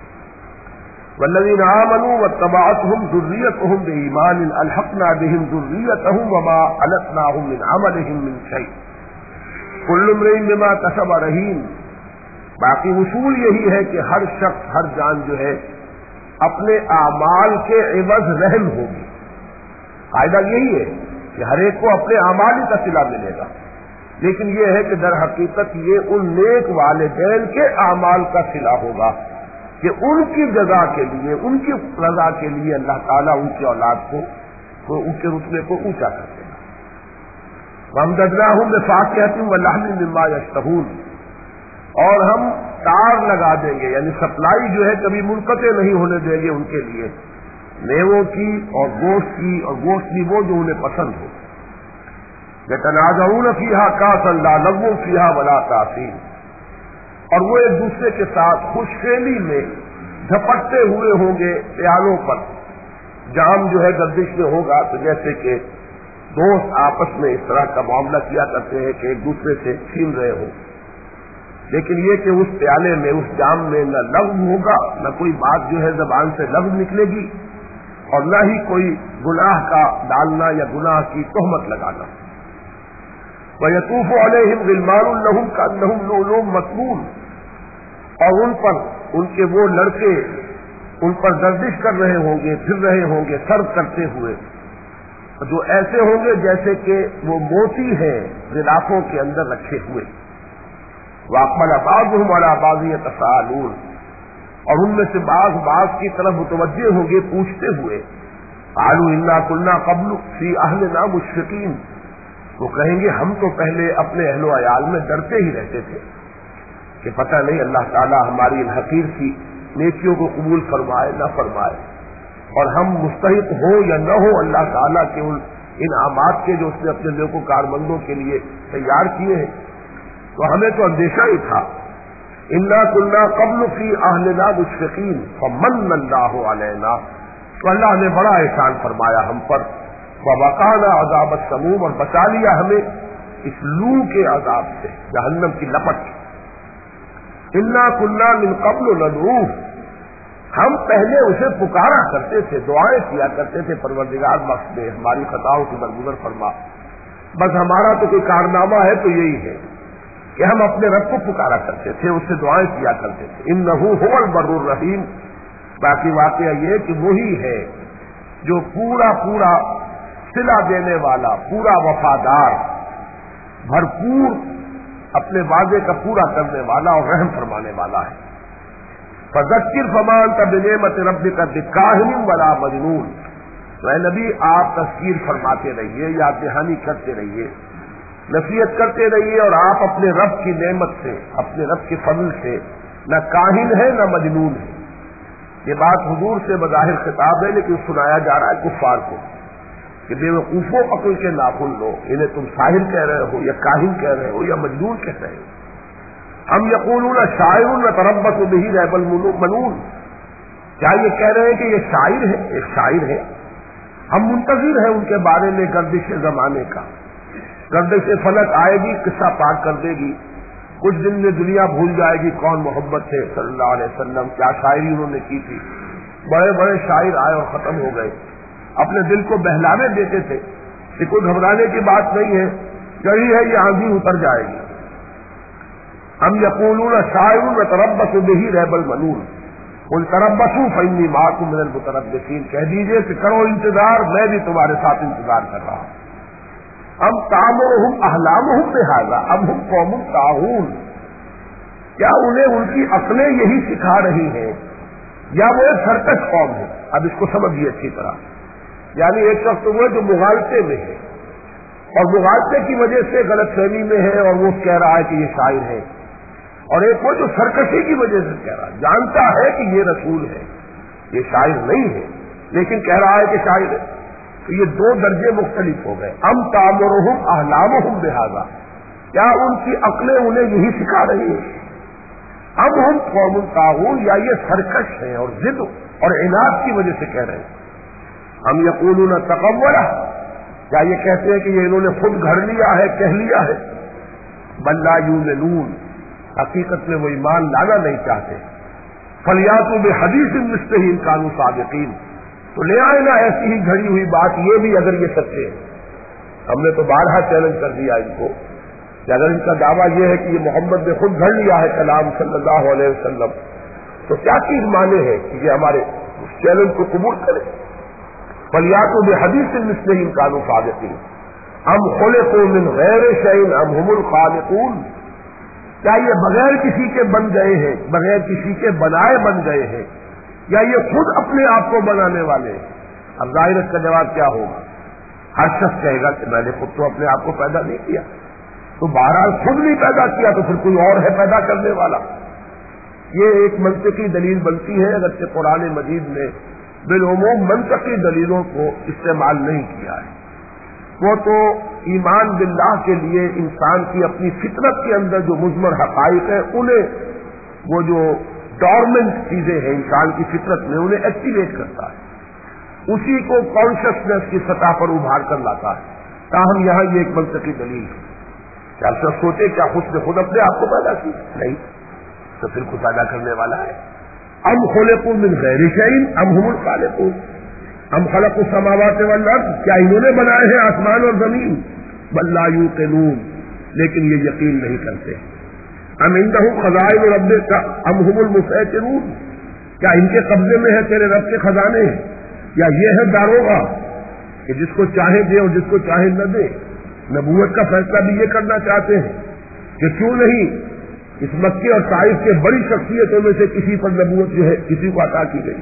[SPEAKER 1] والذین آمنوا واتبعتهم ذریتهم بایمان الحقنا بهم ذریتهم وما علتناهم من عملهم من شیء کل امرئ بما کسب رہین۔ باقی اصول یہی ہے کہ ہر شخص ہر جان جو ہے اپنے اعمال کے عوض رہن ہوگی۔ قاعدہ یہی ہے کہ ہر ایک کو اپنے اعمال ہی کا صلہ ملے گا، لیکن یہ ہے کہ در حقیقت یہ ان نیک والدین کے اعمال کا صلہ ہوگا کہ ان کی جزا کے لیے، ان کی رضا کے لیے اللہ تعالیٰ ان کی اولاد کو ان کے رتبے کو اونچا کر دے گا۔ وَأَمْدَدْنَاهُمْ بِفَاكِهَةٍ وَلَحْمٍ مِّمَّا يَشْتَهُونَ، اور ہم تار لگا دیں گے، یعنی سپلائی جو ہے کبھی منقطع نہیں ہونے دیں گے ان کے لیے، میووں کی اور گوشت کی، اور گوشت بھی وہ جو انہیں پسند ہو۔ يَتَنَازَعُونَ فِيهَا كَأْسًا لَا لَغْوٌ فِيهَا وَلَا تَأْثِيمٌ، اور وہ ایک دوسرے کے ساتھ خوش فہمی میں جھپٹتے ہوئے ہوں گے پیالوں پر۔ جام جو ہے گردش میں ہوگا تو جیسے کہ دوست آپس میں اس طرح کا معاملہ کیا کرتے ہیں کہ ایک دوسرے سے چھین رہے ہوں، لیکن یہ کہ اس پیالے میں، اس جام میں نہ لغو ہوگا، نہ کوئی بات جو ہے زبان سے لفظ نکلے گی، اور نہ ہی کوئی گناہ کا ڈالنا یا گناہ کی تہمت لگانا۔ وَيَطُوفُ عَلَيْهِمْ غِلْمَانٌ لَهُمْ كَأَنَّهُمْ لُؤْلُؤٌ مَكْنُونٌ، اور ان پر ان کے وہ لڑکے ان پر گردش کر رہے ہوں گے، پھر رہے ہوں گے سرو کرتے ہوئے، جو ایسے ہوں گے جیسے کہ وہ موتی ہیں غلافوں کے اندر رکھے ہوئے۔ وَأَقْبَلَ بَعْضُهُمْ عَلَىٰ بَعْضٍ يَتَسَاءَلُونَ، اور ان میں سے بعض بعض کی طرف متوجہ ہوں گے پوچھتے ہوئے، قَالُوا إِنَّا كُنَّا قَبْلُ فِي أَهْلِنَا مُشْفِقِينَ، وہ کہیں گے ہم تو پہلے اپنے اہل و عیال میں ڈرتے ہی رہتے تھے کہ پتہ نہیں اللہ تعالیٰ ہماری ان حقیر سی نیکیوں کو قبول فرمائے نہ فرمائے، اور ہم مستحق ہو یا نہ ہو اللہ تعالیٰ کے ان انعامات کے جو اس نے اپنے نیک و کارمندوں کے لیے تیار کیے ہیں، تو ہمیں تو اندیشہ ہی تھا۔ انا كنا قبل فی اہلنا مشفقین فمن اللہ علینا، تو اللہ نے بڑا احسان فرمایا ہم پر، ووقانا عذاب السموم، اور بچا لیا ہمیں اس لو کے عذاب سے، جہنم کی لپٹ۔ انا كنا من قبل ندعوہ، ہم پہلے اسے پکارا کرتے تھے، دعائیں کیا کرتے تھے، پروردگار بخش دے، ہماری خطاؤں سے درگزر فرما۔ بس ہمارا تو کوئی کارنامہ ہے تو یہی ہے کہ ہم اپنے رب کو پکارا کرتے تھے، اس سے دعائیں کیا کرتے تھے۔ انہ هو البر الرحیم، باقی واقعہ یہ کہ وہی ہے جو پورا پورا صلہ دینے والا، پورا وفادار، بھرپور اپنے وعدے کا پورا کرنے والا اور رحم فرمانے والا ہے۔ فذکر فما انت بنعمت ربک بکاہن ولا مجنون، اے نبی آپ تذکیر فرماتے رہیے، یاد دہانی کرتے رہیے، نصیحت کرتے رہیے، اور آپ اپنے رب کی نعمت سے، اپنے رب کے فضل سے نہ کاہن ہے نہ مجنون ہے۔ یہ بات حضور سے بظاہر خطاب ہے، لیکن سنایا جا رہا ہے کفار کو کہ بے وقوفوں عقل کے ناخن لو، انہیں تم ساحر کہہ رہے ہو یا کاہن کہہ رہے ہو یا مجنون کہہ رہے ہو۔ ہم یقولون شاعر نتربص بہ ریب المنون، کیا یہ کہہ رہے ہیں کہ یہ شاعر ہے، ایک شاعر ہے، ہم منتظر ہیں ان کے بارے میں گردش زمانے کا، گردش فلک آئے گی قصہ پاک کر دے گی، کچھ دن میں دنیا بھول جائے گی کون محبت تھے صلی اللہ علیہ وسلم، کیا شاعری انہوں نے کی تھی۔ بڑے بڑے شاعر آئے اور ختم ہو گئے، اپنے دل کو بہلانے دیتے تھے کہ کوئی گھبرانے کی بات نہیں ہے، یہی ہے یہ آندھی اتر جائے گی۔ ہم یقولون شاعر نتربص بہ ریب المنون قل تربصوا فانی معکم من المتربصین، کہہ دیجئے کہ کرو انتظار، میں بھی تمہارے ساتھ انتظار کر رہا ہوں۔ ام تامرہم احلامہم بہذا ام ہم قوم طاغون، کیا انہیں ان کی عقلیں یہی سکھا رہی ہیں یا وہ ایک سرکش قوم ہے؟ اب اس کو سمجھیے اچھی طرح، یعنی ایک شخص وہ جو مغالطے میں ہے اور مغالطے کی وجہ سے غلط فہمی میں ہے اور وہ کہہ رہا ہے کہ یہ شاعر ہے، اور ایک وہ جو سرکشی کی وجہ سے کہہ رہا ہے، جانتا ہے کہ یہ رسول ہے، یہ شاعر نہیں ہے لیکن کہہ رہا ہے کہ شاعر ہے، تو یہ دو درجے مختلف ہو گئے۔ ام تامرہم احلامہم بہذا، کیا ان کی عقلیں انہیں یہی سکھا رہی ہیں؟ اب ہم قوم طاغون، یا یہ سرکش ہیں اور ضد اور عناد کی وجہ سے کہہ رہے ہیں۔ ہم یقولون تقولہ، کیا یہ کہتے ہیں کہ یہ انہوں نے خود گھڑ لیا ہے، کہہ لیا ہے؟ بل لا یؤمنون، حقیقت میں وہ ایمان لانا نہیں چاہتے۔ فلیاتوا بحدیث مثلہ ان کانوا صادقین، تو لے آئے نا ایسی ہی گھڑی ہوئی بات، یہ بھی اگر یہ سچے ہیں۔ ہم نے تو بارہا چیلنج کر دیا ان کو کہ اگر ان کا دعویٰ یہ ہے کہ یہ محمد نے خود گھڑ لیا ہے کلام صلی اللہ علیہ وسلم، تو کیا چیز مانے ہے کہ یہ ہمارے اس چیلنج کو قبول کرے؟ فلیاتوا بحدیث مثلہ ان کانوا صادقین ام خلقوا من غیر شیء ام هم الخالقون، کیا یہ بغیر کسی کے بن گئے ہیں، بغیر کسی کے بنائے بن گئے ہیں، یا یہ خود اپنے آپ کو بنانے والے ہیں؟ اب ظاہر اس کا جواب کیا ہوگا؟ ہر شخص کہے گا کہ میں نے خود تو اپنے آپ کو پیدا نہیں کیا، تو بہرحال خود نہیں پیدا کیا تو پھر کوئی اور ہے پیدا کرنے والا۔ یہ ایک منطقی دلیل بنتی ہے، اگرچہ قرآن مجید میں بالعموم منطقی دلیلوں کو استعمال نہیں کیا ہے، وہ تو ایمان باللہ کے لیے انسان کی اپنی فطرت کے اندر جو مضمر حقائق ہیں انہیں، وہ جو ڈورمنٹ چیزیں ہیں انسان کی فطرت میں، انہیں ایکٹیویٹ کرتا ہے، اسی کو کانشسنس کی سطح پر ابھار کر لاتا ہے۔ تاہم یہاں یہ ایک منطقی دلیل ہے۔ کیا سب سوچے کیا خود نے خود اپنے آپ کو پیدا کی؟ نہیں، تو پھر کو پیدا کرنے والا ہے۔ ام خلقوا من غیر شیء ام هم الخالقون ام خلقوا السماوات والارض، کیا انہوں نے بنائے ہیں آسمان اور زمین؟ بل لا یوقنون، لیکن یہ یقین نہیں کرتے۔ ام عندهم خزائن ربک ام هم المسیطرون، کیا ان کے قبضے میں ہے تیرے رب کے خزانے، یا یہ ہے داروغہ کہ جس کو چاہے دے اور جس کو چاہے نہ دے؟ نبوت کا فیصلہ بھی یہ کرنا چاہتے ہیں کہ کیوں نہیں اس مکے اور طائف کے بڑی شخصیتوں میں سے کسی پر نبوت جو ہے کسی کو عطا کی گئی۔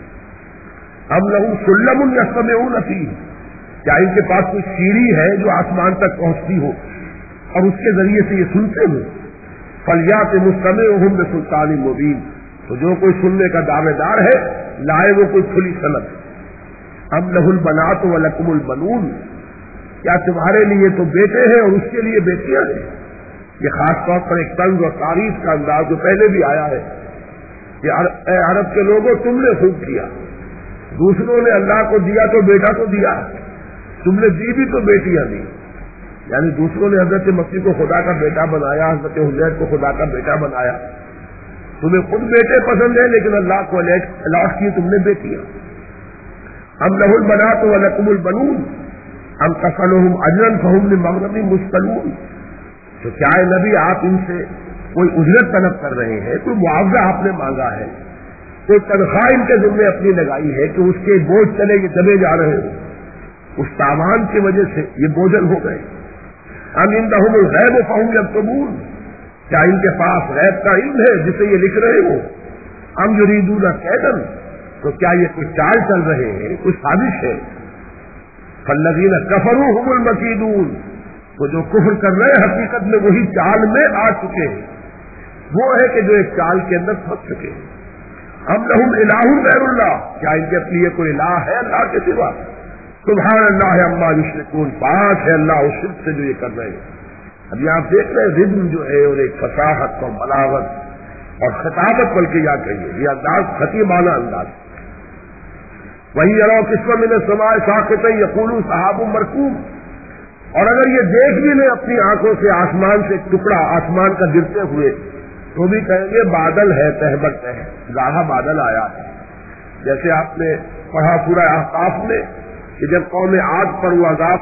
[SPEAKER 1] ام لہم سلم یستمعون فیہ، کیا ان کے پاس کوئی سیڑھی ہے جو آسمان تک پہنچتی ہو اور اس کے ذریعے سے یہ سنتے ہو؟ فلیات مستمعهم بسلطان مبین، تو جو کوئی سننے کا دعوے دار ہے لائے وہ کوئی کھلی صنعت۔ ام لہ البنات ولکم البنون، کیا تمہارے لیے تو بیٹے ہیں اور اس کے لیے بیٹیاں ہیں؟ یہ خاص طور پر ایک طنز اور تعریف کا انداز جو پہلے بھی آیا ہے کہ اے عرب کے لوگوں تم نے خوب کیا، دوسروں نے اللہ کو دیا تو بیٹا تو دیا، تم نے دی بھی تو بیٹیاں دی، یعنی دوسروں نے حضرت مسیح کو خدا کا بیٹا بنایا، حضرت حزیر کو خدا کا بیٹا بنایا، تمہیں خود بیٹے پسند ہیں لیکن اللہ کو الاٹ کی تم نے بیٹیاں۔ ام لہ البنات ولکم البنون ام تسألہم اجرا فہم لمغرم مثقلون، تو کیا ہے نبی آپ ان سے کوئی اجرت طلب کر رہے ہیں، کوئی معاوضہ آپ نے مانگا ہے، کوئی تنخواہ ان کے ذمہ اپنی لگائی ہے کہ اس کے بوجھ چلے یہ دبے جا رہے ہو، اس تاوان کی وجہ سے یہ بوجھل ہو گئے۔ ام عندہم الغیب فہم یکتبون، کیا ان کے پاس غیب کا علم ہے جسے یہ لکھ رہے ہو؟ ام یریدون کیدا، تو کیا یہ کوئی چال چل رہے ہیں، کوئی سازش ہے؟ فالذین کفروا هم المکیدون، تو جو کفر کر رہے ہیں حقیقت میں وہی چال میں آ چکے ہیں، وہ ہے کہ جو ایک چال کے اندر پھنس چکے ہیں۔ ام لہم الہ غیر اللہ، کیا ان کے لیے کوئی الہ ہے اللہ کے سوا؟ سبحان اللہ عما یشرکون، پاک ہے اللہ اس شرک سے جو یہ کر رہے ہیں۔ اب یہاں دیکھ رہے ہیں رزم جو ہے اور ایک فصاحت اور بلاغت اور خطابت بلکہ یا کہیے یہ انداز خطیبانہ انداز۔ وہی یرو قسم من السماء ساقطا یقول سحاب مرکوم، اور اگر یہ دیکھ بھی لیں اپنی آنکھوں سے آسمان سے ایک ٹکڑا آسمان کا گرتے ہوئے تو بھی کہیں گے بادل ہے تہ بر تہ، گاڑھا بادل آیا ہے۔ جیسے آپ نے پڑھا سورہ احقاف میں کہ جب قوم عاد پر وہ عذاب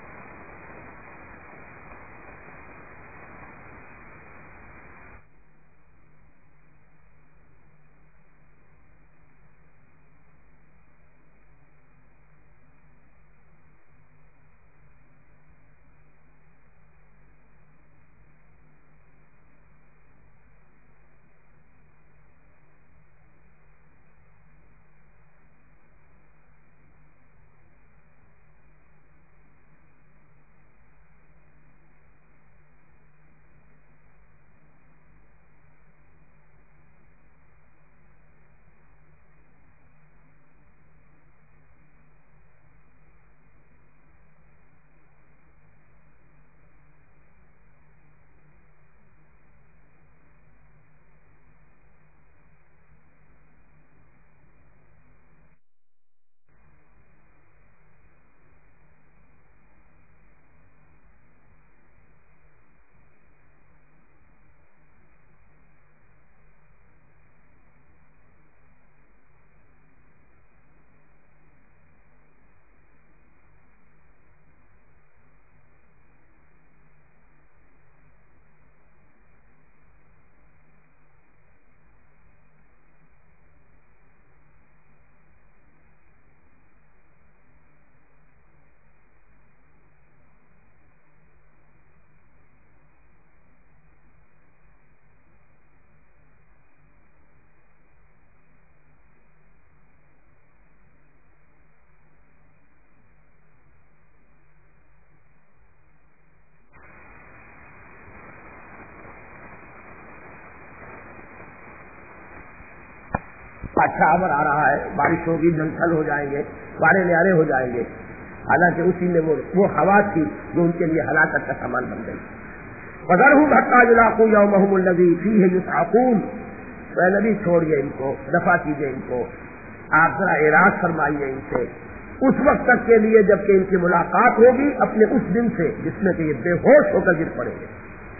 [SPEAKER 1] اچھا امر آ رہا ہے، بارش ہوگی، جنگل ہو جائیں گے، بارے نیارے ہو جائیں گے، حالانکہ اسی میں وہ وہ ہوا تھی جو ان کے لیے ہلاکت کا سامان بن گئی۔ وَذَرْهُمْ حَتَّىٰ يُلَاقُوا يَوْمَهُمُ الَّذِي فِيهِ يُصْعَقُونَ، اے نبی چھوڑیے ان کو، دفع کیجیے ان کو، آپ ذرا اعراض فرمائیے ان سے اس وقت تک کے لیے جب کہ ان کی ملاقات ہوگی اپنے اس دن سے جس میں کہ یہ بے ہوش ہو کر گر پڑیں گے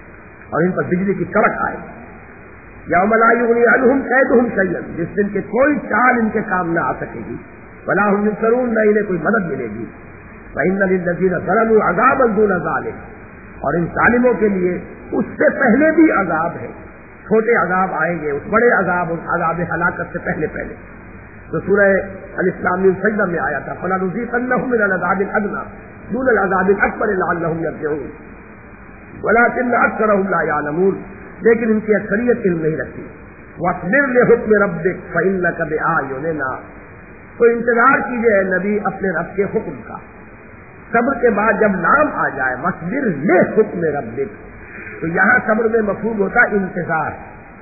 [SPEAKER 1] اور ان پر بجلی کی کڑک آئے گی۔ یوم لا یغنی عنہم کیدہم شیئا، جس دن کے کوئی چال ان کے کام نہ آ سکے گی، ولا هم ینصرون، نہ انہیں کوئی مدد ملے گی۔ وَإِنَّ لِلَّذِينَ ظَلَمُوا عَذَابًا دُونَ ذَلِكَ، اور ان ظالموں کے لیے اس سے پہلے بھی عذاب ہے، چھوٹے عذاب آئیں گے، اس بڑے عذاب اور عذاب ہلاکت سے پہلے پہلے۔ تو سورہ الاسلام سجدہ میں آیا تھا فَلَنُذِيقَنَّهُم مِّنَ الْعَذَابِ الْأَدْنَىٰ دُونَ الْعَذَابِ الْأَكْبَرِ لَعَلَّهُمْ يَرْجِعُونَ وَلَٰكِنَّ أَكْثَرَهُمْ لَا يَعْلَمُونَ، لیکن ان کی اکثریت علم نہیں رکھتی۔ وَاصْبِرْ لِحُکْمِ رَبِّكَ فَإِنَّكَ بِأَعْیُنِنَا، تو انتظار کیجئے اے نبی اپنے رب کے حکم کا۔ صبر کے بعد جب نام آ جائے وَاصْبِرْ لِحُکْمِ رَبِّكَ، تو یہاں صبر میں مفہوم ہوتا انتظار،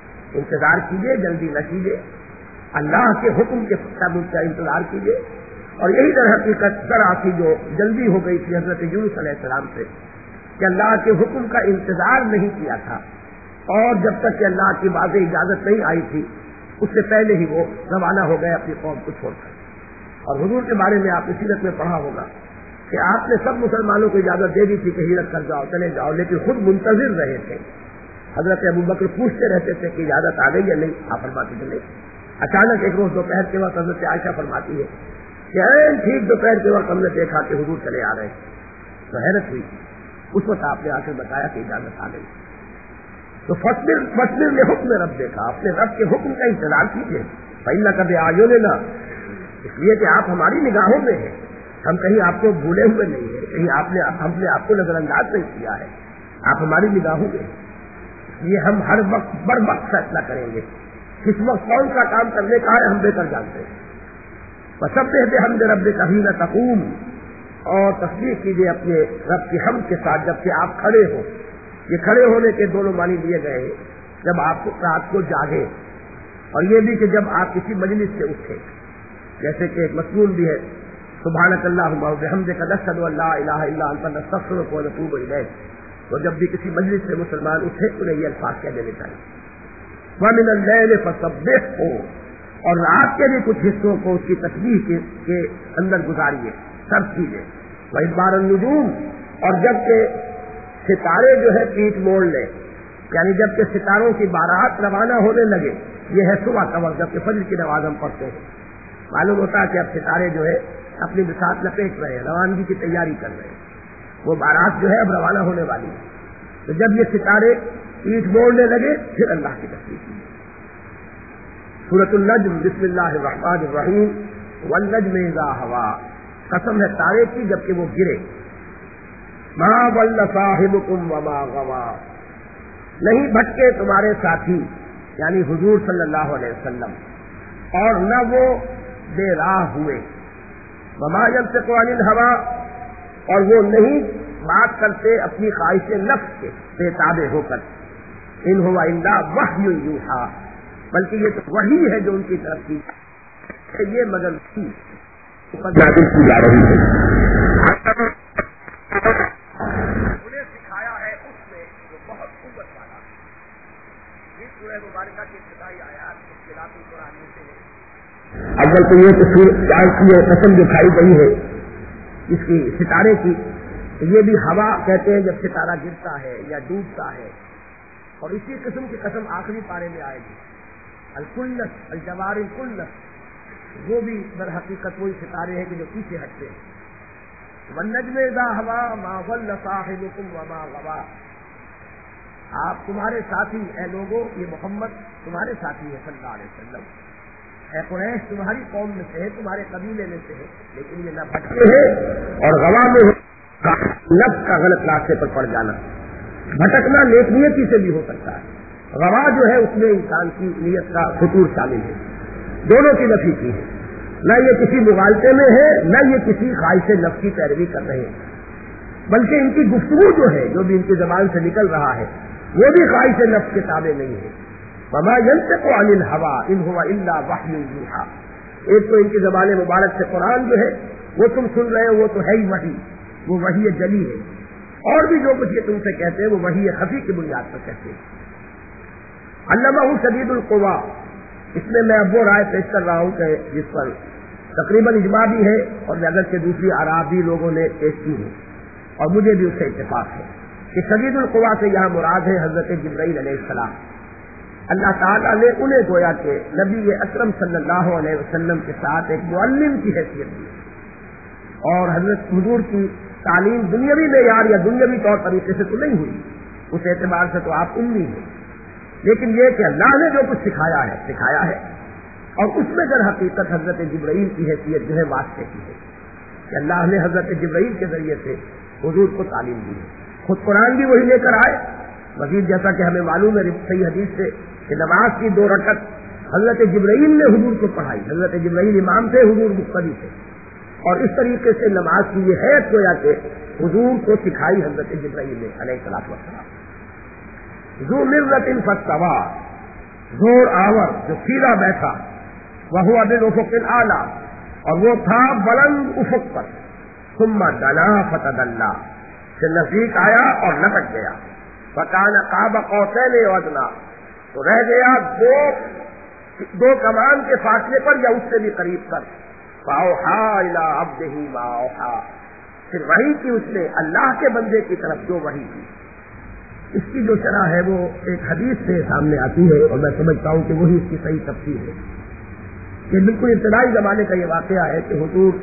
[SPEAKER 1] انتظار کیجئے، جلدی نہ کیجئے، اللہ کے حکم کے صبر کا انتظار کیجئے۔ اور یہی در حقیقت ذرا سی جو جلدی ہو گئی تھی حضرت یونس علیہ السلام سے کہ اللہ کے حکم کا انتظار نہیں کیا تھا، اور جب تک کہ اللہ کی واضح اجازت نہیں آئی تھی اس سے پہلے ہی وہ روانہ ہو گئے اپنی قوم کو چھوڑ کر۔ اور حضور کے بارے میں آپ نے سیرت میں پڑھا ہوگا کہ آپ نے سب مسلمانوں کو اجازت دے دی تھی کہ ہجرت کر جاؤ، چلے جاؤ، لیکن خود منتظر رہے تھے۔ حضرت ابو بکر پوچھتے رہتے تھے کہ اجازت آ گئی یا نہیں، آپ فرماتے تھے نہیں۔ اچانک ایک روز دوپہر کے وقت حضرت عائشہ فرماتی ہے کہ ٹھیک دوپہر کے وقت ہم نے دیکھا کہ حضور چلے آ رہے ہیں، تو حیرت ہوئی۔ اس وقت آپ نے آ کر بتایا کہ اجازت آ گئی۔ تو فصل فصل نے حکم رب دیکھا، اپنے رب کے حکم کا انتظار کیجیے۔ پہلا کبھی آئیو نے نہ، اس لیے کہ آپ ہماری نگاہوں میں ہیں، ہم کہیں آپ کو بھولے ہوئے نہیں ہیں، کہیں آپ نے ہم نے آپ کو نظر انداز نہیں کیا ہے، آپ ہماری نگاہوں میں ہیں، اس لیے ہم ہر وقت بر وقت فیصلہ کریں گے، کس وقت کون سا کام کرنے کا ہے ہم بہتر جانتے ہیں۔ فسبح بحمد ربک حین تقوم، اور تسبیح کیجیے اپنے رب کی حمد کے ساتھ جب کہ آپ کھڑے ہو۔ یہ کھڑے ہونے کے دونوں معنی دیے گئے ہیں، جب آپ رات کو جاگے
[SPEAKER 2] اور یہ بھی کہ جب آپ کسی مجلس سے اٹھے، جیسے کہ ایک مضمون بھی ہے سبحانک اللہم وبحمدک نشہد ان لا الہ الا انت نستغفرک ونتوب الیک، تو جب بھی کسی مجلس سے مسلمان اٹھے انہیں یہ الفاظ کہہ دینے چاہیے وَمِنَ اللَّيْلِ فَسَبِّحْهُ، اور رات کے بھی کچھ حصوں کو اس کی تسبیح کے, کے اندر گزاریے، سب چیزیں وَإِدْبَارَ النُّجُومِ، اور جب کہ ستارے جو ہے پیٹ موڑ لے، یعنی جب کہ ستاروں کی بارات روانہ ہونے لگے، یہ ہے صبح کا وقت جب کہ فجر کی نماز ہم پڑھتے ہیں، معلوم ہوتا ہے کہ اب ستارے جو ہے اپنی بساط لپیٹ رہے ہیں، روانگی کی تیاری کر رہے ہیں، وہ بارات جو ہے اب روانہ ہونے والی ہے، تو جب یہ ستارے پیٹ موڑنے لگے پھر اللہ کی تسبیح کی۔ سورۃ النجم، بسم اللہ الرحمن الرحیم، والنجم اذا ہوا، قسم ہے تارے کی جب کہ وہ گرے، ما ضل صاحبکم وما غوا، نہیں بھٹکے تمہارے ساتھی یعنی حضور صلی اللہ علیہ وسلم، اور نہ وہ بے راہ ہوئے، وما ينطق عن الهوى، اور وہ نہیں بات کرتے اپنی خواہش نفس کے بے تابع ہو کر، ان هو الا وحی یوحی، بلکہ یہ تو وحی ہے جو ان کی طرف کی کہ یہ مگر کی نازل کی جا رہی ہے، انہیں سکھایا ہے اس میں جو بہت قوت والا ہے۔ اس سورہ مبارکہ کی ابتدائی آیات اختلاف قرآن سے ہے، اول تو یہ کہ سورہ کی قسم دکھائی گئی ہے اس کی ستارے کی، یہ بھی ہوا کہتے ہیں جب ستارہ گرتا ہے یا ڈوبتا ہے، اور اسی قسم کی قسم آخری پارے میں آئے گی، الکلس الجوار الکلس، وہ بھی در حقیقت وہی ستارے ہیں کہ جو پیچھے ہٹتے ہیں، والنجم اذا ہوا ما ضل صاحبکم وما غوا، آپ تمہارے ساتھی اے لوگوں، یہ محمد تمہارے ساتھی ہے صلی اللہ علیہ وسلم، اے قریش تمہاری قوم میں سے ہے، تمہارے قبیلے میں سے ہے، لیکن یہ نہ بھٹکے ہیں اور غوا میں نفس کا غلط راستے پر پڑ جانا، بھٹکنا نیک نیتی سے بھی ہو سکتا ہے، غوا جو ہے اس میں انسان کی نیت کا خطور شامل ہے، دونوں کی نفی کی ہے، نہ یہ کسی مغالطے میں ہے نہ یہ کسی خواہش نفس کی پیروی کر رہے ہیں، بلکہ ان کی گفتگو جو ہے جو بھی ان کی زبان سے نکل رہا ہے وہ بھی خواہش نفس کے تابع نہیں ہے، وما ينطق عن الهوى ان هو الا وحی یوحی، ایک تو ان کی زبان مبارک سے قرآن جو ہے وہ تم سن رہے ہو وہ تو ہے ہی وحی، وہ وحی جلی ہے، اور بھی جو کچھ یہ تم سے کہتے ہیں وہ وحی خفی کی بنیاد پر کہتے ہیں۔ علمہ شدید القوا، اس میں میں اب وہ رائے پیش کر رہا ہوں کہ جس پر تقریباً اجماع بھی ہے اور اگر سے دوسری عرابی لوگوں نے پیش کی ہے اور مجھے بھی اس سے اتفاق ہے کہ شدید القوا سے یہاں مراد ہے حضرت جبرائیل علیہ السلام، اللہ تعالیٰ نے انہیں گویا کہ نبی اکرم صلی اللہ علیہ وسلم کے ساتھ ایک معلم کی حیثیت دی، اور حضرت حضور کی تعلیم دنیاوی معیار یا دنیاوی طور طریقے سے تو نہیں ہوئی، اس اعتبار سے تو آپ امی ہیں، لیکن یہ کہ اللہ نے جو کچھ سکھایا ہے سکھایا ہے، اور اس میں در حقیقت حضرت جبرائیل کی حیثیت جو ہے واسطے کی ہے کہ اللہ نے حضرت جبرائیل کے ذریعے سے حضور کو تعلیم دی ہے، خود قرآن بھی وہی لے کر آئے، مزید جیسا کہ ہمیں معلوم ہے صحیح حدیث سے کہ نماز کی دو رکعت حضرت جبرائیل نے حضور کو پڑھائی، حضرت جبرائیل امام تھے، حضور مقتدی تھے، اور اس طریقے سے نماز کی یہ حیث گویا کہ حضور کو سکھائی حضرت جبرائیل نے علیہ الصلوۃ والسلام۔ ذو مرۃ فاستویٰ، زور آور جو سیدھا بیٹھا، وہو بالافق الاعلیٰ، اور وہ تھا بلند افق پر، ثم دنا فتدلی، پھر نزدیک آیا اور لپٹ گیا، فکان قاب قوسین او ادنیٰ، تو رہ گیا دو دو کمان کے فاصلے پر یا اس سے بھی قریب پر، فاوحیٰ الی عبدہ ما اوحیٰ، پھر وحی کی اس نے اللہ کے بندے کی طرف جو وحی کی۔ اس کی جو شرح ہے وہ ایک حدیث سے سامنے آتی ہے اور میں سمجھتا ہوں کہ وہی اس کی صحیح تفسیر ہے، کہ بالکل ابتدائی زمانے کا یہ واقعہ ہے کہ حضور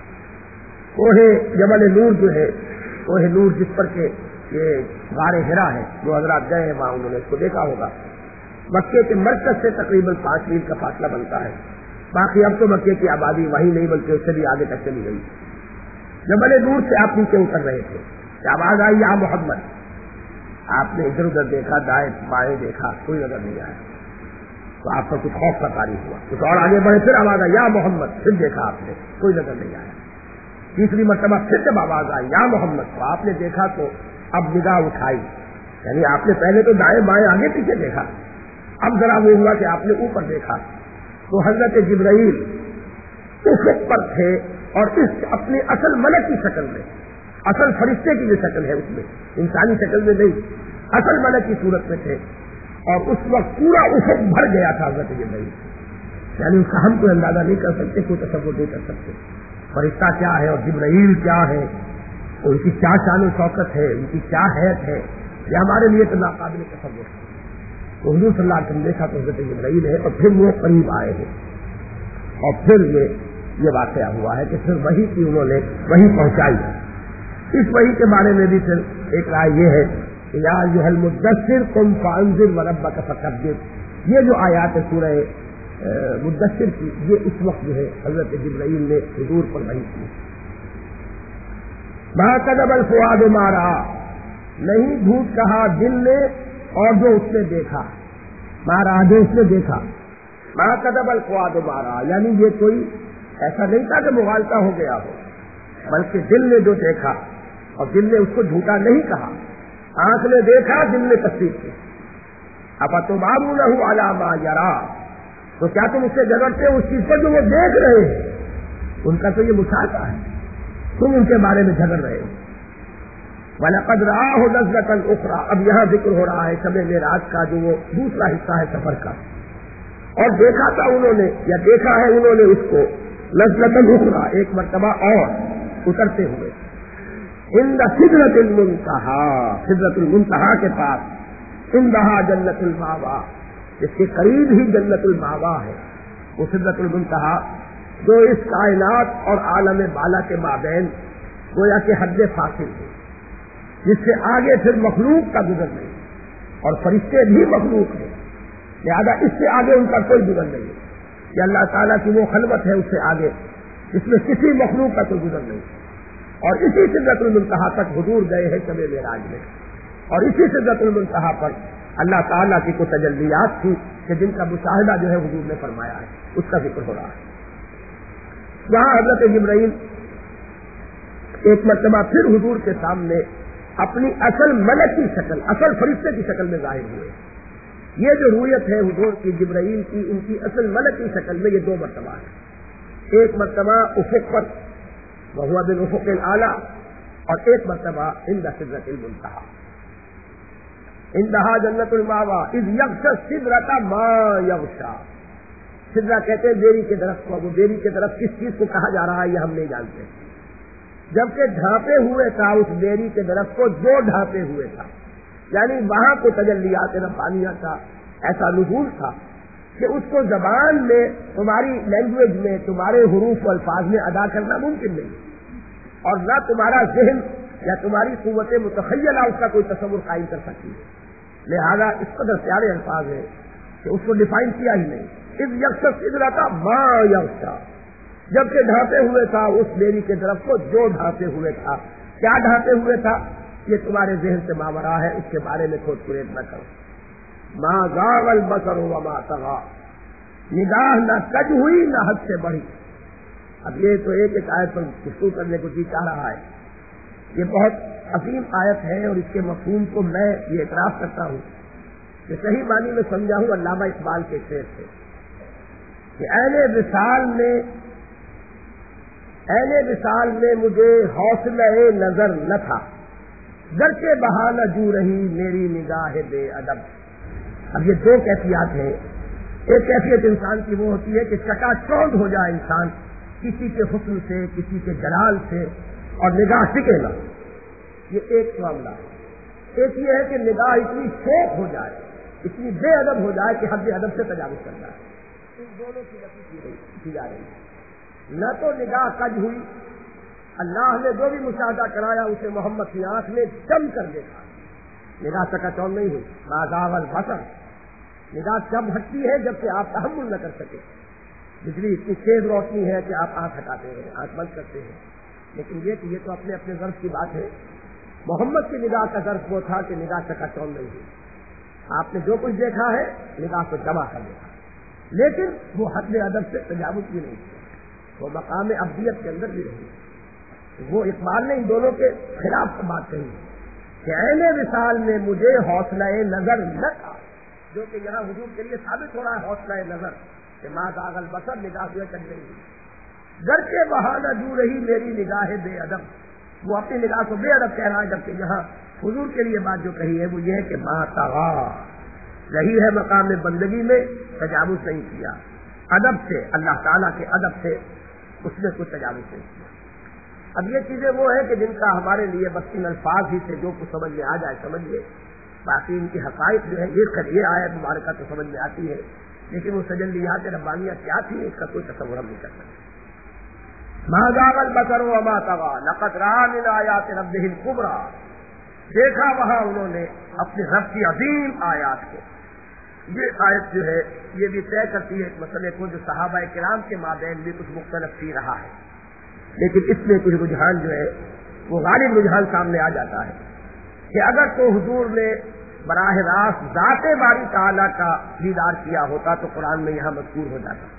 [SPEAKER 2] کوہ جبل نور جو ہے، کوہ نور جس پر کہ یہ غار حرا ہے، جو حضرات گئے ہیں وہاں انہوں نے اس کو دیکھا ہوگا، مکے کے مرکز سے تقریباً پانچ میل کا فاصلہ بنتا ہے، باقی اب تو مکے کی آبادی وہی نہیں بلکہ اس سے بھی آگے تک چلی گئی۔ جبل نور سے آپ نیچے اتر رہے تھے کہ آواز آئی یا محمد، آپ نے ادھر ادھر دیکھا، دائیں بائیں دیکھا، کوئی نظر نہیں آیا، تو آپ کا کچھ خوف کا تعریف ہوا، کچھ اور آگے بڑھے پھر آواز آئی یا محمد، پھر دیکھا آپ نے کوئی نظر نہیں آیا، تیسری مرتبہ پھر جب آواز آئی یا محمد، تو آپ نے دیکھا تو اب نگاہ اٹھائی، یعنی آپ نے پہلے تو دائیں بائیں آگے پیچھے دیکھا، اب ذرا وہ ہوا کہ آپ نے اوپر دیکھا تو حضرت جبرائیل افق پر تھے اور اس اپنی اصل ملک کی شکل میں، اصل فرشتے کی جو شکل ہے اس میں، انسانی شکل میں نہیں، اصل ملک کی صورت میں تھے، اور اس وقت پورا افق بھر گیا تھا حضرت جبرائیل، یعنی اس کا ہم کوئی اندازہ نہیں کر سکتے، کوئی تصور نہیں کر سکتے فرشتہ کیا ہے اور جبرائیل کیا ہے، ان کی کیا شان و شوکت ہے، ان کی کیا حیثیت ہے، یہ ہمارے لیے تو ناقابل تصور ہے۔ تو حضور صلی اللہ علیہ وسلم نے دیکھا تو حضرت جبرائیل ہے، اور پھر وہ قریب آئے ہیں، اور پھر یہ یہ واقعہ ہوا ہے کہ پھر وہی کی انہوں نے وہی پہنچائی۔ اس وہی کے بارے میں بھی پھر ایک رائے یہ ہے کہ یا ایھا المدثر قم فانذر وربک فکبر، یہ جو آیات سورہ مدثر کی، یہ اس وقت جو ہے حضرت جبرائیل نے حضور پر وحی کی۔ ما کذب الفؤاد ما رأى، نہیں جھوٹ کہا دل نے اور جو اس نے دیکھا، ما رأى جو اس نے دیکھا، ما کذب الفؤاد ما رأى، یعنی یہ کوئی ایسا نہیں تھا کہ مغالطہ ہو گیا ہو، بلکہ دل نے جو دیکھا اور دل نے اس کو جھوٹا نہیں کہا، آنکھ نے دیکھا دل نے تصدیق کی۔ افتمارونہ علی ما یری، تو کیا تم اس سے جھگڑتے ہو اس چیز پر جو وہ دیکھ رہے ہیں، ان کا تو یہ مشاہدہ ہے، تم ان کے بارے میں جھگڑ رہے ہو۔ وَلَقَدْ رَآهُ نَزْلَةً أُخْرَىٰ، اب یہاں ذکر ہو رہا ہے شب معراج کا جو وہ دوسرا حصہ ہے سفر کا، اور دیکھا تھا انہوں نے یا دیکھا ہے انہوں نے اس کو نزلۃ اخرى، ایک مرتبہ اور اترتے ہوئے، عند سدرۃ المنتہا، سدرۃ المنتہا کے پاس، عندہا جنت المأویٰ، جس کے قریب ہی جنت المأویٰ ہے، وہ سدرۃ المنتہا جو اس کائنات اور عالم بالا کے مابین گویا کہ حد فاصل ہے، جس سے آگے پھر مخلوق کا گزر نہیں، اور فرشتے بھی مخلوق ہیں، لہذا اس سے آگے ان کا کوئی گزر نہیں ہے، کہ اللہ تعالیٰ کی وہ خلوت ہے اس سے آگے جس میں کسی مخلوق کا کوئی گزر نہیں، اور اسی سدرۃ المنتہا تک حضور گئے ہیں شب معراج میں، اور اسی سدرۃ المنتہا پر اللہ تعالیٰ کی کچھ تجلیات تھی کہ جن کا مشاہدہ جو ہے حضور نے فرمایا ہے، اس کا ذکر ہو رہا ہے۔ یہاں حضرت جبرائیل ایک مرتبہ پھر حضور کے سامنے اپنی اصل ملک کی شکل، اصل فرشتے کی شکل میں ظاہر ہوئے۔ یہ جو رویت ہے حضور کی جبرائیل کی، ان کی اصل ملک کی شکل میں یہ دو مرتبہ ہے، ایک مرتبہ افق پر وہو بالافق الاعلی، اور ایک مرتبہ عند سدرۃ المنتہا، عندہا جنت المأویٰ اذ یغشی السدرۃ ما یغشی، سدرہ کہتے ہیں بیری کے درخت کو، وہ بیری کے درخت کس چیز کو کہا جا رہا ہے یہ ہم نہیں جانتے، جبکہ ڈھانپے ہوئے تھا اس بیری کے درخت کو جو ڈھانپے ہوئے تھا، یعنی وہاں کو تجلیات ربانیہ کا ایسا نزول تھا کہ اس کو زبان میں، تمہاری لینگویج میں، تمہارے حروف و الفاظ میں ادا کرنا ممکن نہیں، اور نہ تمہارا ذہن یا تمہاری قوت متخیلہ اس کا کوئی تصور قائم کر سکتی ہے، لہذا اس قدر پیارے الفاظ ہیں کہ اس کو ڈیفائن کیا ہی نہیں۔ اذ یغشی السدرۃ ما یغشی، جبکہ ڈھانپے ہوئے تھا اس بیری کے درخت کو جو ڈھانپے ہوئے تھا، کیا ڈھانپے ہوئے تھا یہ تمہارے ذہن سے ماورا ہے، اس کے بارے میں کھوج پریت نہ کرو۔ ما زاغ البصر وما طغى، نگاہ نہ کج ہوئی نہ حد سے بڑھی۔ اب یہ تو ایک ایک آیت پر گفتگو کرنے کو جی چاہ رہا ہے، یہ بہت عظیم آیت ہے، اور اس کے مفہوم کو میں یہ اعتراف کرتا ہوں کہ صحیح معنی میں سمجھا ہوں علامہ اقبال کے شعر سے کہ اہل وصال میں اہل وصال میں مجھے حوصلہ نظر نہ تھا، گرچہ بہانہ جو رہی میری نگاہ بے ادب۔ اب یہ دو کیفیات ہیں، ایک کیفیت انسان کی وہ ہوتی ہے کہ چکا چوند ہو جائے انسان کسی کے حسن سے، کسی کے جلال سے، اور نگاہ ٹکے نہ، یہ ایک معاملہ ہے۔ ایک یہ ہے کہ نگاہ اتنی شوق ہو جائے، اتنی بے ادب ہو جائے کہ حد ادب سے تجاوز کر جائے۔ ان دونوں کی نفی کی رہی کی جا رہی ہے، نہ تو نگاہ کج ہوئی، اللہ نے جو بھی مشاہدہ کرایا اسے محمد کی آنکھ نے جم کر دیکھا، نگاہ چکا چوند نہیں ہوئی۔ ما زاغ البصر، نگاہ جب ہٹتی ہے جب کہ آپ تحمل نہ کر سکے، بجلی اتنی تیز روشنی ہے کہ آپ آنکھ ہٹاتے ہیں، آنکھ بند کرتے ہیں، لیکن یہ کہ یہ تو اپنے اپنے ظرف کی بات ہے۔ محمد کی نگاہ کا ظرف وہ تھا کہ نگاہ چکا چوند نہیں ہوئی، آپ نے جو کچھ دیکھا ہے نگاہ کو جمع کر دیکھا، لیکن وہ حد ادب سے تجاوز بھی نہیں کیا، وہ مقام ابدیت کے اندر بھی رہی۔ وہ اقبال نے ان دونوں کے خلاف بات کہی کہ عین وصال میں مجھے حوصلہ نظر نہ تھا، جو کہ یہاں حضور کے لیے ثابت ہو رہا ہے حوصلہ نظر کہ ماں داغل بسر نگاہ ہوئے کر رہی ہے، گھر کے بہانہ جو رہی میری نگاہ بے ادب، وہ اپنی نگاہ کو بے ادب کہہ رہا ہے، جبکہ یہاں حضور کے لیے بات جو کہی ہے وہ یہ ہے کہ ماں طغا، رہی ہے مقام بندگی میں، تجاوز نہیں کیا، ادب سے، اللہ تعالیٰ کے ادب سے اس نے کوئی تجاوز نہیں کیا۔ اب یہ چیزیں وہ ہیں کہ جن کا ہمارے لیے بس ان الفاظ ہی سے جو کچھ سمجھ میں آ جائے سمجھیے، باقی ان کی حقائق جو ہے یہ یہ آیت مبارکہ تو سمجھ میں آتی ہے، لیکن وہ تجلیات ربانیہ کیا تھی اس کا کوئی تصور ہم نہیں کر سکتے۔ ما زاغ البصر وما طغى لقد رأى من آیات ربه الکبریٰ، دیکھا وہاں انہوں نے اپنے رب کی عظیم آیات کو۔ یہ آیت جو ہے یہ بھی طے کرتی ہے ایک مسئلے کو جو صحابہ کرام کے مابین بھی کچھ مختلف سی رہا ہے، لیکن اس میں کچھ رجحان جو ہے وہ غالب رجحان سامنے آ جاتا ہے کہ اگر تو حضور نے براہ راست ذات باری تعالیٰ کا دیدار کیا ہوتا تو قرآن میں یہاں مذکور ہو جاتا،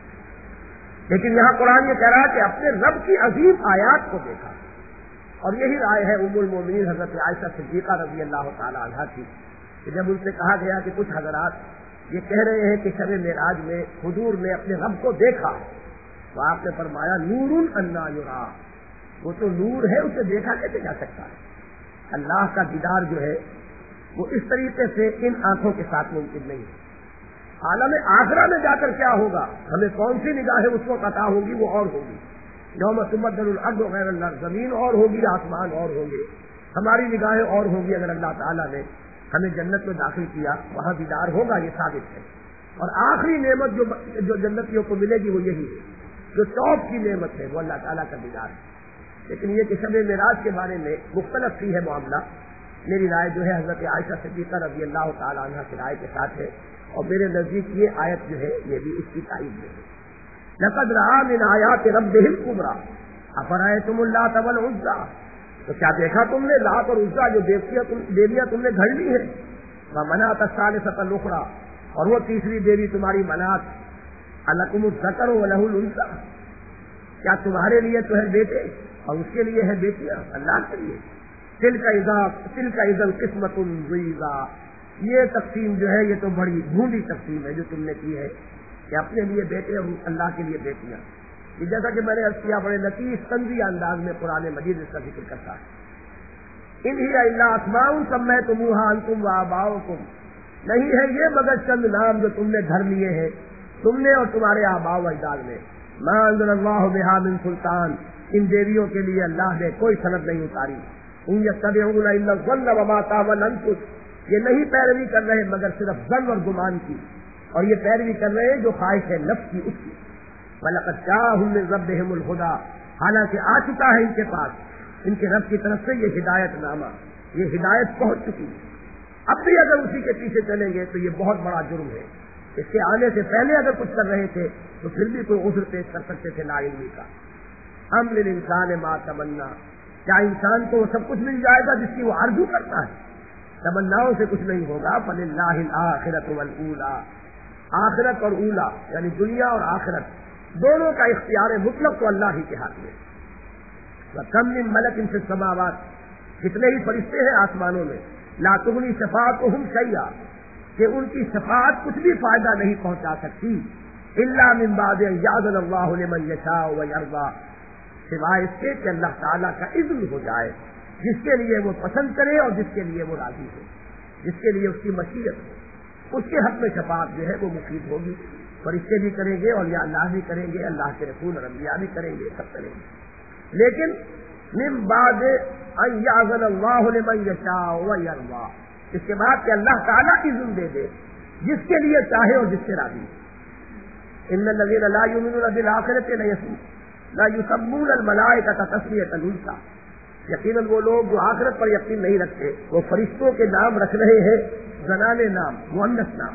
[SPEAKER 2] لیکن یہاں قرآن یہ کہہ رہا ہے کہ اپنے رب کی عظیم آیات کو دیکھا، اور یہی رائے ہے ام المومنین حضرت عائشہ صدیقہ رضی اللہ تعالی عنہا کی کہ جب ان سے کہا گیا کہ کچھ حضرات یہ کہہ رہے ہیں کہ شب معراج میں حضور نے اپنے رب کو دیکھا، تو آپ نے فرمایا نور انا یرا، وہ تو نور ہے، اسے دیکھا کیسے جا سکتا ہے؟ اللہ کا دیدار جو ہے وہ اس طریقے سے ان آنکھوں کے ساتھ ممکن نہیں ہے۔ عالم آخرہ میں جا کر کیا ہوگا، ہمیں کون سی نگاہیں اس وقت عطا ہوگی، وہ اور ہوگی، یوم تبدل الارض غیر الارض، زمین اور ہوگی، آسمان اور ہوں گے، ہماری نگاہیں اور ہوں گی۔ اگر اللہ تعالیٰ نے ہمیں جنت میں داخل کیا وہاں دیدار ہوگا، یہ ثابت ہے۔ اور آخری نعمت جو جو جنتیوں کو ملے گی وہ یہی ہے، جو ٹاپ کی نعمت ہے وہ اللہ تعالیٰ کا دیدار ہے۔ لیکن یہ کہ شب معراج کے بارے میں مختلف سی ہے معاملہ، میری رائے جو ہے حضرت عائشہ صدیقہ رضی اللہ تعالی عنہ کی رائے کے ساتھ ہے، اور میرے نزدیک یہ آیت جو ہے یہ بھی اس کی تائید میں ہے۔ لقد رأى من آیات ربه الکبریٰ افرأیتم اللات والعزیٰ، تو کیا دیکھا تم نے لات اور عزیٰ جو دیویاں تم نے گھڑ لی ہیں، ومناۃ الثالثۃ الاخریٰ، اور وہ تیسری دیوی تمہاری منات، الکم الذکر ولہ الانثیٰ، کیا تمہارے لیے تو ہے بیٹے اور اس کے لیے ہے بیٹیاں، اللہ کے لیے۔ تل کا اضاف تل کا اذن قسمت ضیزا، یہ تقسیم جو ہے یہ تو بڑی بھونڈی تقسیم ہے جو تم نے کی ہے کہ اپنے لیے بیٹے اور اللہ کے لیے بیٹیاں۔ یہ جیسا کہ میں نے عرض کیا بڑے لطیف طنزی انداز میں قرآن مجید اس کا ذکر کرتا ہے، ان ہی الا اسماء سمیتموہا انتم وآباؤکم، نہیں ہے یہ مگر چند نام جو تم نے گھر لیے ہیں تم نے اور تمہارے آباء و اجداد نے، ما انزل اللہ بہا من سلطان، ان دیویوں کے لیے اللہ نے کوئی سند نہیں اتاری، ان یتبعون الا الظن وما تهوى الانفس، یہ نہیں پیروی کر رہے مگر صرف ظن اور گمان کی، اور یہ پیروی کر رہے ہیں جو خواہش ہے نفس کی اس کی۔ وَلَقَدْ جَاءَهُم مِّن رَّبِّهِمُ الْهُدَىٰ، حالانکہ آ چکا ہے ان کے پاس ان کے رب کی طرف سے یہ ہدایت نامہ، یہ ہدایت پہنچ چکی ہے۔ اب بھی اگر اسی کے پیچھے چلیں گے تو یہ بہت بڑا جرم ہے، اس کے آنے سے پہلے اگر کچھ کر رہے تھے تو پھر بھی کوئی عذر پیش کر سکتے تھے لا علمی کا۔ ام للانسان ما تمنا، کیا انسان کو وہ سب کچھ مل جائے گا جس کی وہ آرزو کرتا ہے؟ تمناؤں سے کچھ نہیں ہوگا۔ فللہ الآخرۃ والأولیٰ، آخرت اور اولا یعنی دنیا اور آخرت دونوں کا اختیار مطلق تو اللہ ہی کے ہاتھ میں۔ وَكَم مِّن مَلَكٍ فِي السَّمَاوَاتِ، کتنے ہی فرشتے ہیں آسمانوں میں، لا تغنی شفاعتهم شیئا، کہ ان کی شفاعت کچھ بھی فائدہ نہیں پہنچا سکتی، الا من بعد ان یأذن اللہ لمن یشاء ویرضیٰ، سوائے اس کے کہ اللہ تعالیٰ کا اذن ہو جائے جس کے لیے وہ پسند کرے اور جس کے لیے وہ راضی ہو، جس کے لیے اس کی مشیت ہو، اس کے حق میں شفاعت جو ہے وہ مفید ہوگی۔ فرشتے بھی کریں گے اور یا اللہ بھی کریں گے، اللہ کے رسول اور انبیاء بھی کریں گے، سب کریں گے، لیکن من بعد ان یأذن اللہ لمن یشاء ویرضیٰ، اس کے بعد کہ اللہ تعالیٰ اذن دے دے جس کے لیے چاہے اور جس سے راضی ہو۔ ان الذین لا یؤمنون بالآخرۃ لا یسمون الملائکۃ تسمیۃ الانثیٰ، یقیناً وہ لوگ جو آخرت پر یقین نہیں رکھتے وہ فرشتوں کے نام رکھ رہے ہیں زنانے نام، مؤنث نام۔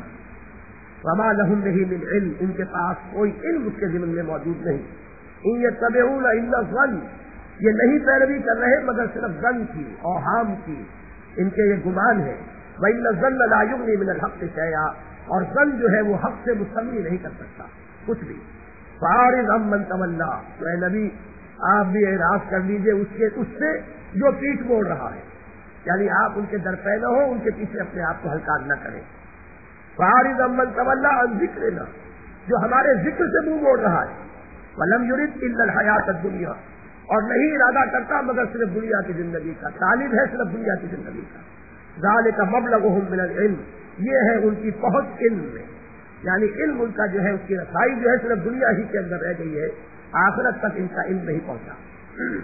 [SPEAKER 2] وما لهم به من علم، ان کے پاس کوئی علم اس کے ذمن میں موجود نہیں۔ ان یتبعون الا الظن، یہ نہیں پیروی کر رہے مگر صرف ظن کی، اوہام کی، ان کے یہ گمان ہے۔ وان الظن لا یغنی من الحق شیئا، اور ظن جو ہے وہ حق سے مستغنی نہیں کر سکتا کچھ بھی۔ فاعرض عمن تولی، تو اے نبی آپ بھی اعراض کر لیجئے اس کے اس سے جو پیٹھ موڑ رہا ہے، یعنی آپ ان کے در پہ نہ ہو، ان کے پیچھے اپنے آپ کو ہلکا نہ کریں۔ فَأَعْرِضْ عَمَّنْ تَوَلَّىٰ عَن ذِكْرِنَا، جو ہمارے ذکر سے منہ موڑ رہا ہے. وَلَمْ يُرِدْ إِلَّا الْحَيَاةَ الدُّنْيَا، اور نہیں ارادہ کرتا مگر صرف دنیا کی زندگی کا، طالب ہے صرف دنیا کی زندگی کا. ذَلِكَ مَبْلَغُهُم مِّنَ الْعِلْمِ، یہ ہے ان کی پہنچ علم میں، یعنی علم ان کا جو ہے اس کی رسائی جو ہے صرف دنیا ہی کے اندر رہ گئی ہے، آخرت تک ان کا علم نہیں پہنچا.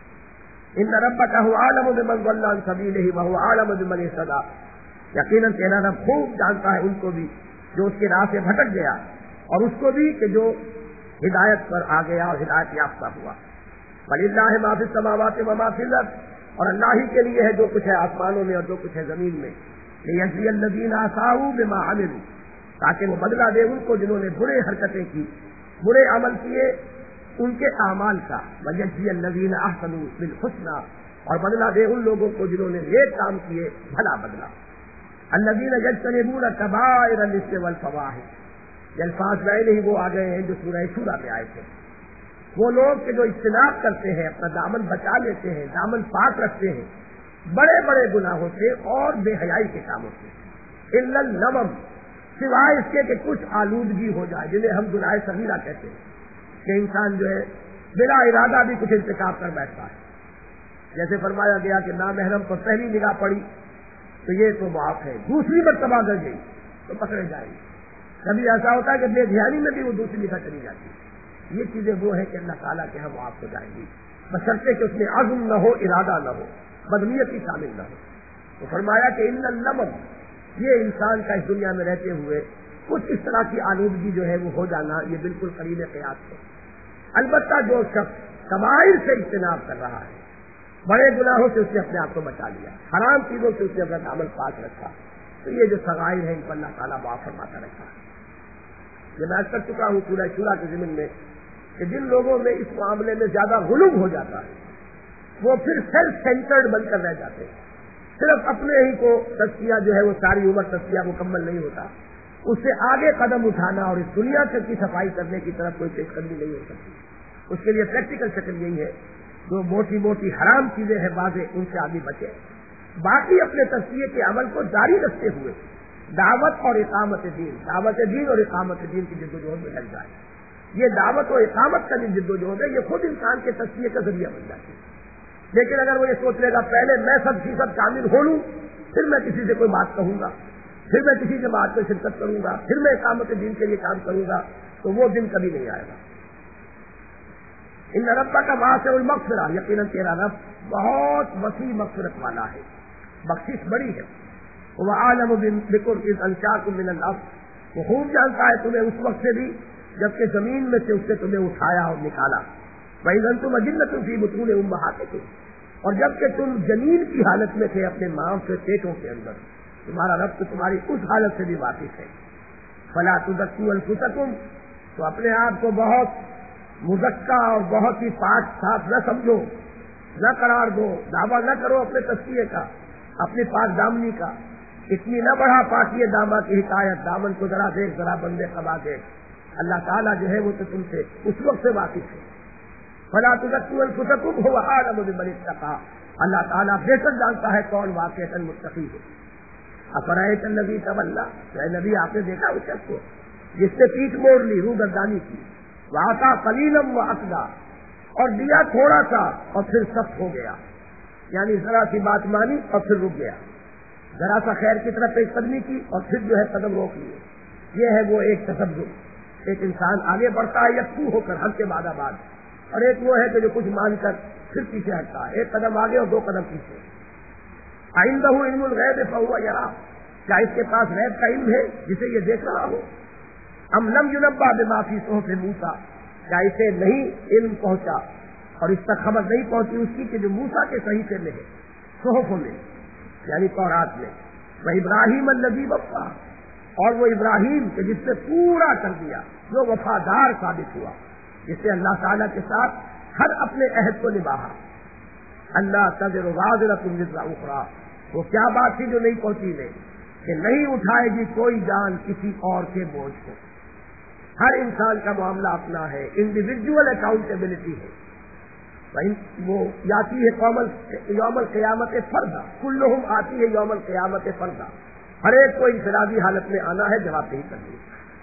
[SPEAKER 2] ان ربک هو اعلم بمن ضل عن سبیلہ وهو اعلم بمن اهتدى، یقیناً تیرا رب خوب جانتا ہے ان کو بھی جو اس کے راہ سے بھٹک گیا، اور اس کو بھی کہ جو ہدایت پر آ گیا اور ہدایت یافتہ ہوا. وَلِلَّهِ مَا فِي السَّمَاوَاتِ وَمَا فِي الْأَرْضِ، اور اللہ ہی کے لیے ہے جو کچھ ہے آسمانوں میں اور جو کچھ ہے زمین میں. لِيَجْزِيَ الَّذِينَ أَسَاءُوا بِمَا عَمِلُوا، تاکہ وہ بدلہ دے ان کو جنہوں نے برے حرکتیں کی، برے عمل کیے ان کے اعمال کا. وَيَجْزِيَ الَّذِينَ أَحْسَنُوا بِالْحُسْنَىٰ، اور بدلہ دے ان لوگوں کو جنہوں نے نیک کام کیے بھلا بدلہ. الَّذِينَ يَجْتَنِبُونَ كَبَائِرَ الْإِثْمِ وَالْفَوَاحِشَ، یہ الفاظ نئے نہیں وہ آ گئے ہیں جو سورہ شورى میں آئے تھے. وہ لوگ کہ جو اجتناب کرتے ہیں، اپنا دامن بچا لیتے ہیں، دامن پاک رکھتے ہیں بڑے بڑے گناہوں سے اور بے حیائی کے کاموں سے. إِلَّا اللَّمَمْ، سوائے اس کے کہ کچھ آلودگی ہو جائے جنہیں ہم گناہ صغیرہ کہتے ہیں، کہ انسان جو ہے بلا ارادہ بھی کچھ ارتکاب کر بیٹھتا ہے. جیسے فرمایا گیا کہ نامحرم پر پہلی نگاہ پڑی تو یہ تو معاف ہے، دوسری مرتبہ گر گئی تو پکڑے جائے گی. کبھی ایسا ہوتا ہے کہ بے دھیانی میں بھی وہ دوسری نگاہ چلی جاتی ہے. یہ چیزیں وہ ہیں کہ اللہ تعالیٰ کے ہاں معاف ہو جائیں گی، بشرطے کہ اس میں عزم نہ ہو، ارادہ نہ ہو، بدنیتی شامل نہ ہو. تو فرمایا کہ ان اللمم، یہ انسان کا اس دنیا میں رہتے ہوئے کچھ اس طرح کی آلودگی جو ہے وہ ہو جانا، یہ بالکل قریب قیاس ہے. البتہ جو شخص کبائر سے اجتناب کر رہا ہے، بڑے گناہوں سے اس نے اپنے آپ کو بچا لیا، حرام چیزوں سے اس نے اپنا دامن پاک رکھا، تو یہ جو صغائر ہیں ان پر اللہ تعالیٰ معاف فرماتا رہتا ہے. یہ میں کر چکا ہوں سورہ شورى کے ضمن میں کہ جن لوگوں میں اس معاملے میں زیادہ غلو ہو جاتا ہے وہ پھر سیلف سینٹرڈ بن کر رہ جاتے ہیں. صرف اپنے ہی کو تزکیہ جو ہے وہ ساری عمر تزکیہ مکمل نہیں ہوتا، اس سے آگے قدم اٹھانا اور اس دنیا کی صفائی کرنے کی طرف کوئی پیش قدمی نہیں ہو سکتی. اس کے لیے پریکٹیکل شکل یہی ہے جو موٹی موٹی حرام چیزیں ہیں واضح ان سے آگے بچے، باقی اپنے تزکیے کے عمل کو جاری رکھتے ہوئے دعوت اور اقامت دین دعوت دین اور اقامت دین کی جدوجہد میں لگ جائے. یہ دعوت و اقامت کا جو جدوجہد ہے یہ خود انسان کے تزکیے کا ذریعہ بن جاتی ہے. لیکن اگر وہ یہ سوچ لے گا پہلے میں سب فیصد کامل ہو لوں پھر میں کسی سے کوئی بات کہوں گا، پھر میں کسی کے بات میں شرکت کروں گا، پھر میں اقامت دین کے لیے کام کروں گا، تو وہ دن کبھی نہیں آئے گا. ان ربک کا واسع المغفرہ، یقیناً تیرا رب بہت وسیع مغفرت والا ہے، بخشش بڑی ہے. وہ عالم بکم اذ انشاکم من الارض، وہ خوب جانتا ہے تمہیں اس وقت سے بھی جبکہ زمین میں سے اس سے تمہیں اٹھایا اور نکالا. وَإِذْ أَنْتُمْ أَجِنَّةٌ فِي بُطُونِ أُمَّهَاتِكُمْ، اور جبکہ تم جنین کی حالت میں تھے اپنے ماں کے پیٹوں کے اندر، تمہارا رب تو تمہاری اس حالت سے بھی واقف ہے. فَلَا تُزَكُّوا أَنفُسَكُمْ، تو اپنے آپ کو بہت مزکہ اور بہت ہی پاک صاف نہ سمجھو، نہ قرار دو، دعویٰ نہ کرو اپنے تزکیے کا، اپنی پاک دامنی کا. اتنی نہ بڑھا پاکی دامہ کی حکایت، دامن کو ذرا دیکھ ذرا بندے قبا دیکھ. اللہ تعالیٰ جو ہے وہ تو تم سے اس وقت سے واقف ہے. فَلَا تُزَكُّوا أَنفُسَكُمْ هُوَ أَعْلَمُ بِمَنِ اتَّقَىٰ، اللہ تعالیٰ بہتر جانتا ہے کون واقعتاً متقی ہے. أَفَرَأَيْتَ الَّذِي تَوَلَّىٰ، اے نبی آپ نے دیکھا اس شخص کو جس نے پیٹھ موڑ لی، روح گردانی کی. وَآتَىٰ قَلِيلًا وَأَكْدَىٰ، اور دیا تھوڑا سا اور پھر سخت ہو گیا، یعنی ذرا سی بات مانی اور پھر رک گیا، ذرا سا خیر کی طرف پیش قدمی کی اور پھر جو ہے قدم روک لیے. یہ ہے وہ ایک تصور. ایک انسان آگے بڑھتا ہے یکسو ہو کر ہر کے بعد آباد، اور ایک وہ ہے کہ جو کچھ مان کر پھر پیچھے ہٹتا ہے، ایک قدم آگے اور دو قدم پیچھے. آئندہ علم الغیب فہو یرا، کیا اس کے پاس غیب کا علم ہے جسے یہ دیکھ رہا ہو؟ ام لم ینبأ بما فی صحف موسیٰ، کیا اسے نہیں علم پہنچا اور اس تک خبر نہیں پہنچی اس کی کہ جو موسیٰ کے صحیفے میں ہے، صحف میں یعنی تورات میں. وہ ابراہیم الذی وفا، اور وہ ابراہیم کہ جس نے پورا کر دیا، جو وفادار ثابت ہوا، جس نے اللہ تعالیٰ کے ساتھ ہر اپنے عہد کو نبھایا. اللہ تزر وازرۃ وزر اخری، وہ کیا بات تھی جو نہیں پہنچی ہے کہ نہیں اٹھائے گی کوئی جان کسی اور کے بوجھ کو. ہر انسان کا معاملہ اپنا ہے، انڈیویجول اکاؤنٹیبلٹی ہے. وہ آتی ہے یوم القیامت فردہ، کلہم آتی ہے یوم القیامت فردہ، ہر ایک کو انفرادی حالت میں آنا ہے، جواب نہیں کرنی۔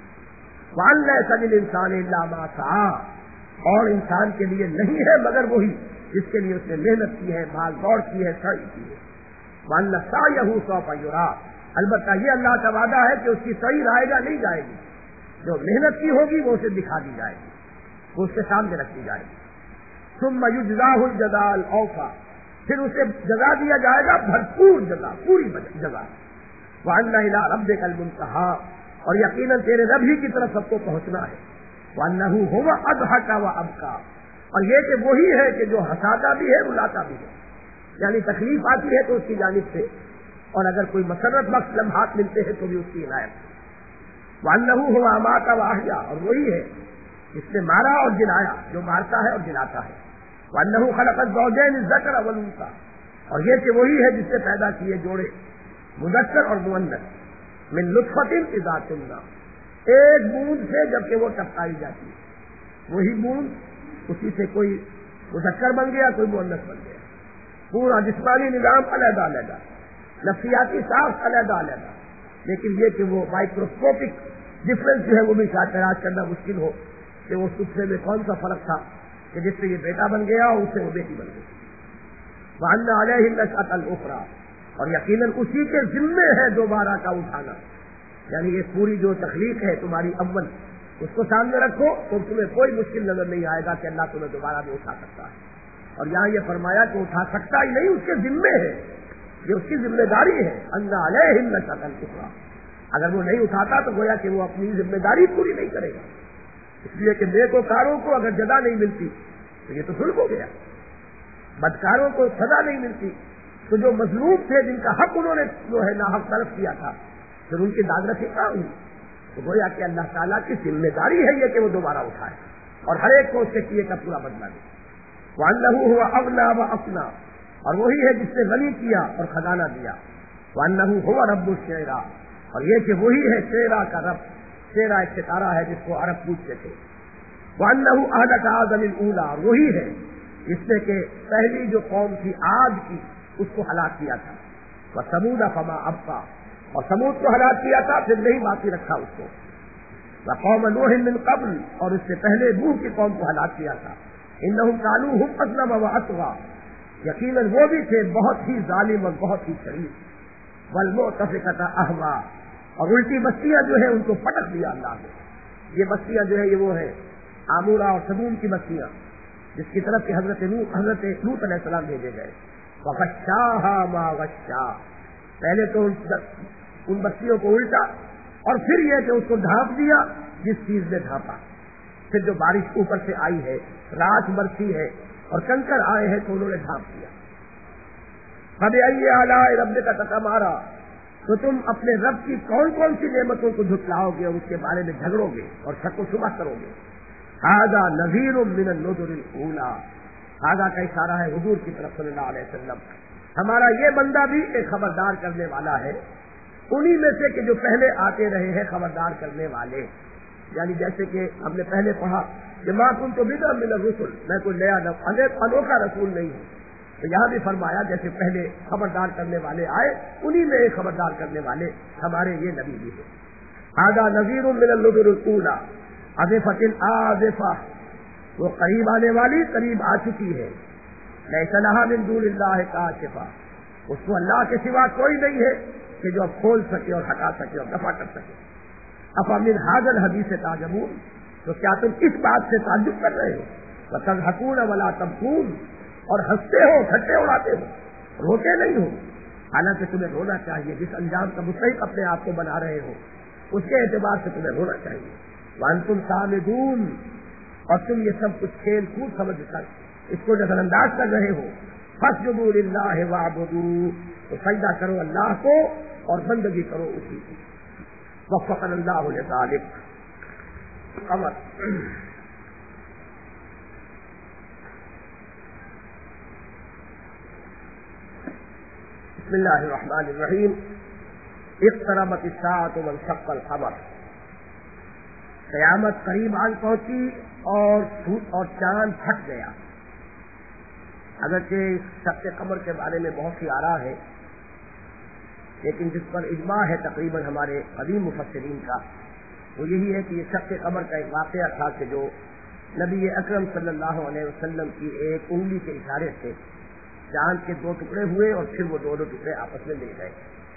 [SPEAKER 2] وَأَنْ لَيْسَ لِلْإِنسَانِ إِلَّا مَا سَعَىٰ، اور انسان کے لیے نہیں ہے مگر وہی جس کے لیے اس نے محنت کی ہے، بھاگ دوڑ کی ہے، سعی کی ہے۔ وَأَنَّ سَعْيَهُ سَوْفَ يُرَىٰ، البتہ یہ اللہ کا وعدہ ہے کہ اس کی سعی رائے گا نہیں جائے گی، جو محنت کی ہوگی وہ اسے دکھا دی جائے گی، وہ اس کے سامنے رکھ دی جائے گی۔ ثُمَّ يُجْزَاهُ الْجَزَاءَ الْأَوْفَىٰ، پھر اسے جزا دیا جائے گا بھرپور جزا، پوری جزا۔ وَأَنَّ إِلَىٰ رَبِّكَ الْمُنتَهَىٰ، اور یقیناً تیرے رب ہی کی طرف سب کو پہنچنا ہے۔ وَأَنَّهُ هُوَ أَضْحَكَ وَأَبْكَىٰ، اور یہ کہ وہی ہے کہ جو ہنساتا بھی ہے رلاتا بھی ہے، یعنی تکلیف آتی ہے تو اس کی جانب سے، اور اگر کوئی مسرت بخش لمحات ملتے ہیں تو بھی اس کی عنایت۔ وَأَنَّهُ هُوَ أَمَاتَ وَأَحْيَا، اور وہی ہے جس نے مارا اور جلایا، جو مارتا ہے اور جلاتا ہے۔ وَأَنَّهُ خَلَقَ الزَّوْجَيْنِ الذَّكَرَ وَالْأُنثَىٰ، اور یہ کہ وہی ہے جس نے پیدا کیے جوڑے مذکر اور مؤنث، من نطفة اذا تمنى، ایک بوند سے جبکہ وہ ٹپکائی جاتی ہے، وہی بوند اسی سے کوئی مذکر بن گیا، کوئی مؤنث بن گیا، پورا جسمانی نظام علیحدہ علیحدہ، نفسیاتی ساخت علیحدہ علیحدہ، لیکن یہ کہ وہ مائکروسکوپک ڈفرنس جو ہے وہ بھی شاید تلاش کرنا مشکل ہو کہ وہ نطفے میں کون سا فرق تھا کہ جس سے یہ بیٹا بن گیا اور اس سے وہ بیٹی بن گئی۔ وَأَنَّ عَلَيْهِ النَّشْأَةَ الْأُخْرَىٰ، اور یقیناً اسی کے ذمے ہے دوبارہ کا اٹھانا، یعنی یہ پوری جو تخلیق ہے تمہاری اول، اس کو سامنے رکھو تو تمہیں کوئی مشکل نظر نہیں آئے گا کہ اللہ تمہیں دوبارہ بھی اٹھا سکتا ہے۔ اور یہاں یہ فرمایا کہ اٹھا سکتا ہی نہیں، اس کے ذمے ہے، یہ اس کی ذمہ داری ہے۔ أَنَّ عَلَيْهِ النَّشْأَةَ الْأُخْرَىٰ، اگر وہ نہیں اٹھاتا تو گویا کہ وہ اپنی ذمہ داری پوری نہیں کرے گا، اس لیے کہ نیکوکاروں کو اگر جزا نہیں ملتی تو یہ تو ظلم ہو گیا، بدکاروں کو سزا نہیں ملتی تو جو مظلوم تھے جن کا حق انہوں نے جو ہے ناحق طرف کیا تھا پھر ان کی داد رسی کہاں ہوئی؟ تو گویا کہ اللہ تعالیٰ کی ذمہ داری ہے یہ کہ وہ دوبارہ اٹھائے اور ہر ایک کو اس سے کیے کا پورا بدلہ دے۔ وَأَنَّهُ هُوَ أَغْنَىٰ وَأَقْنَىٰ، اور وہی ہے جس نے غنی کیا اور خزانہ دیا۔ وَأَنَّهُ هُوَ رَبُّ الشِّعْرَىٰ، اور یہ کہ وہی ہے شعرا کا رب، شعرا ایک ستارہ ہے جس کو عرب پوچھتے تھے۔ وَأَنَّهُ أَهْلَكَ عَادًا الْأُولَىٰ، اور وہی ہے جس نے کہ پہلی جو قوم تھی عاد کی اس کو ہلاک کیا تھا۔ وَثَمُودَ فَمَا أَبْقَىٰ، اور سمود کو ہلاک کیا تھا پھر نہیں باقی رکھا اس کو۔ وَقَوْمَ نُوحٍ مِّن قَبْلُ، اور اس سے پہلے نوح کی قوم کو ہلاک کیا تھا۔ إِنَّهُمْ كَانُوا هُمْ أَظْلَمَ وَأَطْغَىٰ، یقیناً وہ بھی تھے بہت ہی ظالم اور بہت ہی شریر۔ وَالْمُؤْتَفِكَةَ أَهْوَىٰ، اور الٹی بستیاں جو ہیں ان کو پٹک دیا اللہ نے۔ یہ بستیاں جو ہے یہ وہ ہیں آمورہ اور سدوم کی بستیاں جس کی طرف کہ حضرت نوح حضرت لوط علیہ السلام بھیجے گئے۔ وَغَشَّاهَا مَا غَشَّا، پہلے تو ان بستیوں کو الٹا اور پھر یہ کہ اس کو ڈھانپ دیا جس چیز نے ڈھانپا، پھر جو بارش اوپر سے آئی ہے، رات برسی ہے اور کنکر آئے ہیں تو انہوں نے ڈھانپ دیا۔ فَبِأَيِّ آلَاءِ رَبِّكَ تَتَمَارَىٰ، تو تم اپنے رب کی کون کون سی نعمتوں کو جھٹلاؤ گے اور اس کے بارے میں جھگڑو گے اور شک و شبہ کرو گے۔ هَٰذَا نَذِيرٌ مِّنَ النُّذُرِ الْأُولَىٰ، هَٰذَا کا اشارہ ہے حضور کی طرف صلی اللہ علیہ وسلم، ہمارا یہ بندہ بھی ایک خبردار کرنے والا ہے انہی میں سے کہ جو پہلے آتے رہے ہیں خبردار کرنے والے، یعنی جیسے کہ ہم نے پہلے پڑھا کہ مَا كُنتُ بِدْعًا مِّنَ الرُّسُلِ، میں کوئی نیا انوکھا رسول نہیں ہوں، تو یہاں بھی فرمایا جیسے پہلے خبردار کرنے والے آئے انہی میں ایک خبردار کرنے والے ہمارے یہ نبی بھی ہیں۔ هَٰذَا نَذِيرٌ مِّنَ النُّذُرِ الْأُولَىٰ آزِفَةٍ آزِفَةٍ، وہ قریب آنے والی قریب آ چکی ہے۔ لَيْسَ لَهَا مِن دُونِ اللَّهِ كَاشِفَةٌ، اس کو اللہ کے سوا کوئی نہیں ہے کہ جو اب کھول سکے اور ہٹا سکے اور دفع کر سکے۔ أَفَمِنْ هَٰذَا الْحَدِيثِ تَعْجَبُونَ، تو کیا تم اس بات سے تعجب کر رہے ہو؟ وَتَضْحَكُونَ وَلَا تَبْكُونَ، اور ہنستے ہو ٹھٹے اڑاتے ہو روتے نہیں ہو، حالانکہ تمہیں رونا چاہیے، جس انجام کا مستحق اپنے آپ کو بنا رہے ہو اس کے اعتبار سے تمہیں رونا چاہیے۔ وَأَنْتُمْ سَامِدُونَ، اور تم یہ سب کچھ کھیل کود سمجھ کر اس کو نظر انداز کر رہے ہو۔ فَاسْجُدُوا لِلَّهِ وَاعْبُدُوا، تو سجدہ کرو اللہ کو اور بندگی کرو اسی کی۔ وفقنا اللہ لذالک۔ قمر بسم اللہ الرحمن الرحیم۔ اقتربت الساعة وانشق القمر، قیامت قریب آن پہنچی اور اور چاند پھٹ گیا۔ اگرچہ اس شق قمر کے بارے میں بہت سی آراء ہے، لیکن جس پر اجماع ہے تقریباً ہمارے قدیم مفسرین کا وہ یہی ہے کہ یہ شق قمر کا ایک واقعہ تھا کہ جو نبی اکرم صلی اللہ علیہ وسلم کی ایک انگلی کے اشارے سے چاند کے دو ٹکڑے ہوئے اور پھر وہ دونوں ٹکڑے آپس میں مل گئے.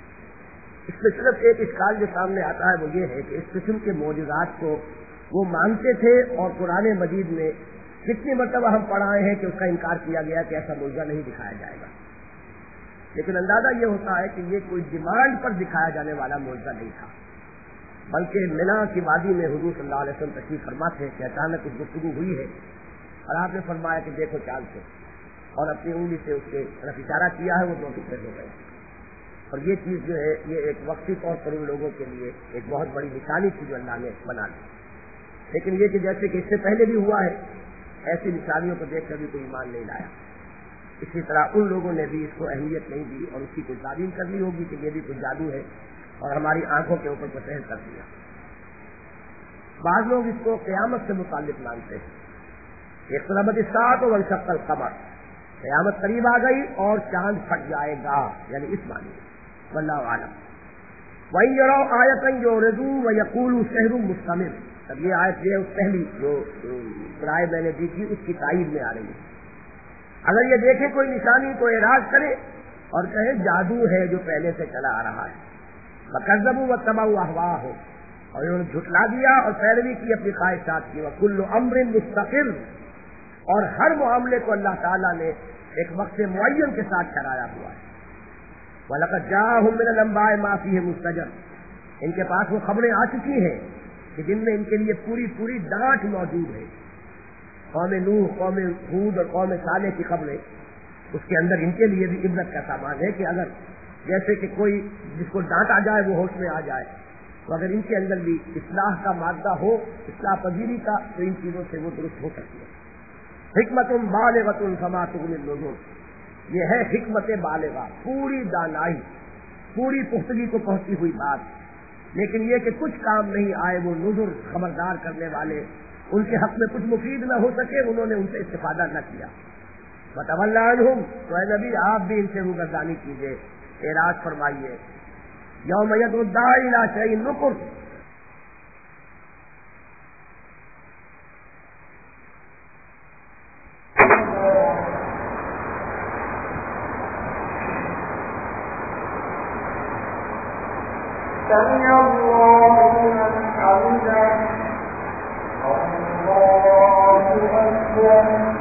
[SPEAKER 2] اس میں صرف ایک اشکال جو سامنے آتا ہے وہ یہ ہے کہ اس قسم کے معجزات کو وہ مانتے تھے اور قرآن مجید میں کتنی مرتبہ ہم پڑھائے ہیں کہ اس کا انکار کیا گیا کہ ایسا معجزہ نہیں دکھایا جائے گا. لیکن اندازہ یہ ہوتا ہے کہ یہ کوئی ڈیمانڈ پر دکھایا جانے والا معجزہ نہیں تھا، بلکہ مینا کی وادی میں حضور صلی اللہ علیہ وسلم تشریف فرما تھے کہ اچانک کچھ گفتگو ہوئی ہے اور آپ نے فرمایا کہ دیکھو چاند سے، اور اپنی انگلی سے اس کے طرف اشارہ کیا ہے، وہ دو ٹکڑے ہو گئے. اور یہ چیز جو ہے یہ ایک وقتی طور پر ان لوگوں کے لیے ایک بہت بڑی نشانی تھی جو اللہ نے بنا لی. لیکن یہ کہ جیسے کہ اس سے پہلے بھی ہوا ہے ایسی نشانیوں کو دیکھ کر بھی کوئی ایمان نہیں لایا. اسی طرح ان لوگوں نے بھی اس کو اہمیت نہیں دی اور اس کی کوئی تعلیم کر لی ہوگی کہ یہ بھی کوئی جادو ہے اور ہماری آنکھوں کے اوپر پسند کر دیا. بعض لوگ اس کو قیامت سے متعلق مانتے ہیں. اقتربت الساعۃ وانشق القمر، قیامت قریب آ گئی اور چاند پھٹ جائے گا، یعنی اس معنی. واللہ اعلم. وَإِن يَرَوْا آیَةً يُعْرِضُوا وَيَقُولُوا سِحْرٌ مُسْتَمِرٌ. اب یہ آیت جو ہے اس پہلی جو رائے میں نے دی تھی اس کی تائید میں آ رہی ہے. اگر یہ دیکھے کوئی نشانی تو اعراض کرے اور کہے جادو ہے جو پہلے سے چلا آ رہا ہے. فَكَذَّبُوا وَاتَّبَعُوا أَهْوَاءَهُمْ، اور انہوں نے جھٹلا دیا اور پیروی کی اپنی خواہشات کی. وَكُلُّ أَمْرٍ مُسْتَقِرٌ، اور ہر معاملے کو اللہ تعالیٰ نے ایک وقت معین کے ساتھ ٹھہرایا ہوا ہے. وَلَقَدْ جَاءَهُم مِّنَ الْأَنبَاءِ مَا فِيهِ مُزْدَجَرٌ، ان کے پاس وہ خبریں آ چکی ہیں کہ جن میں ان کے لیے پوری پوری ڈانٹ موجود ہے. قوم نوح، قوم ہود اور قوم صالح کی خبریں، اس کے اندر ان کے لیے بھی عبرت کا سامان ہے کہ اگر جیسے کہ کوئی جس کو ڈانٹ آ جائے وہ ہوش میں آ جائے، تو اگر ان کے اندر بھی اصلاح کا مادہ ہو، اصلاح پذیری کا، تو ان چیزوں سے وہ درست ہو سکتی ہے. حکمت بالغۃ فما تغنی النذر، یہ ہے حکمت بالغہ، پوری دانائی، پوری پختگی کو پہنچی ہوئی بات. لیکن یہ کہ کچھ کام نہیں آئے وہ نذر خبردار کرنے والے، ان کے حق میں کچھ مفید نہ ہو سکے، انہوں نے ان سے استفادہ نہ کیا. وَتَوَلَّ عَنْهُمْ، تو اے نبی آپ بھی ان سے روگردانی کیجیے، اعراض فرمائیے. یوم یدعو الداعی الی شیء نکر،
[SPEAKER 3] سمع الله لمن حمده، الله أكبر.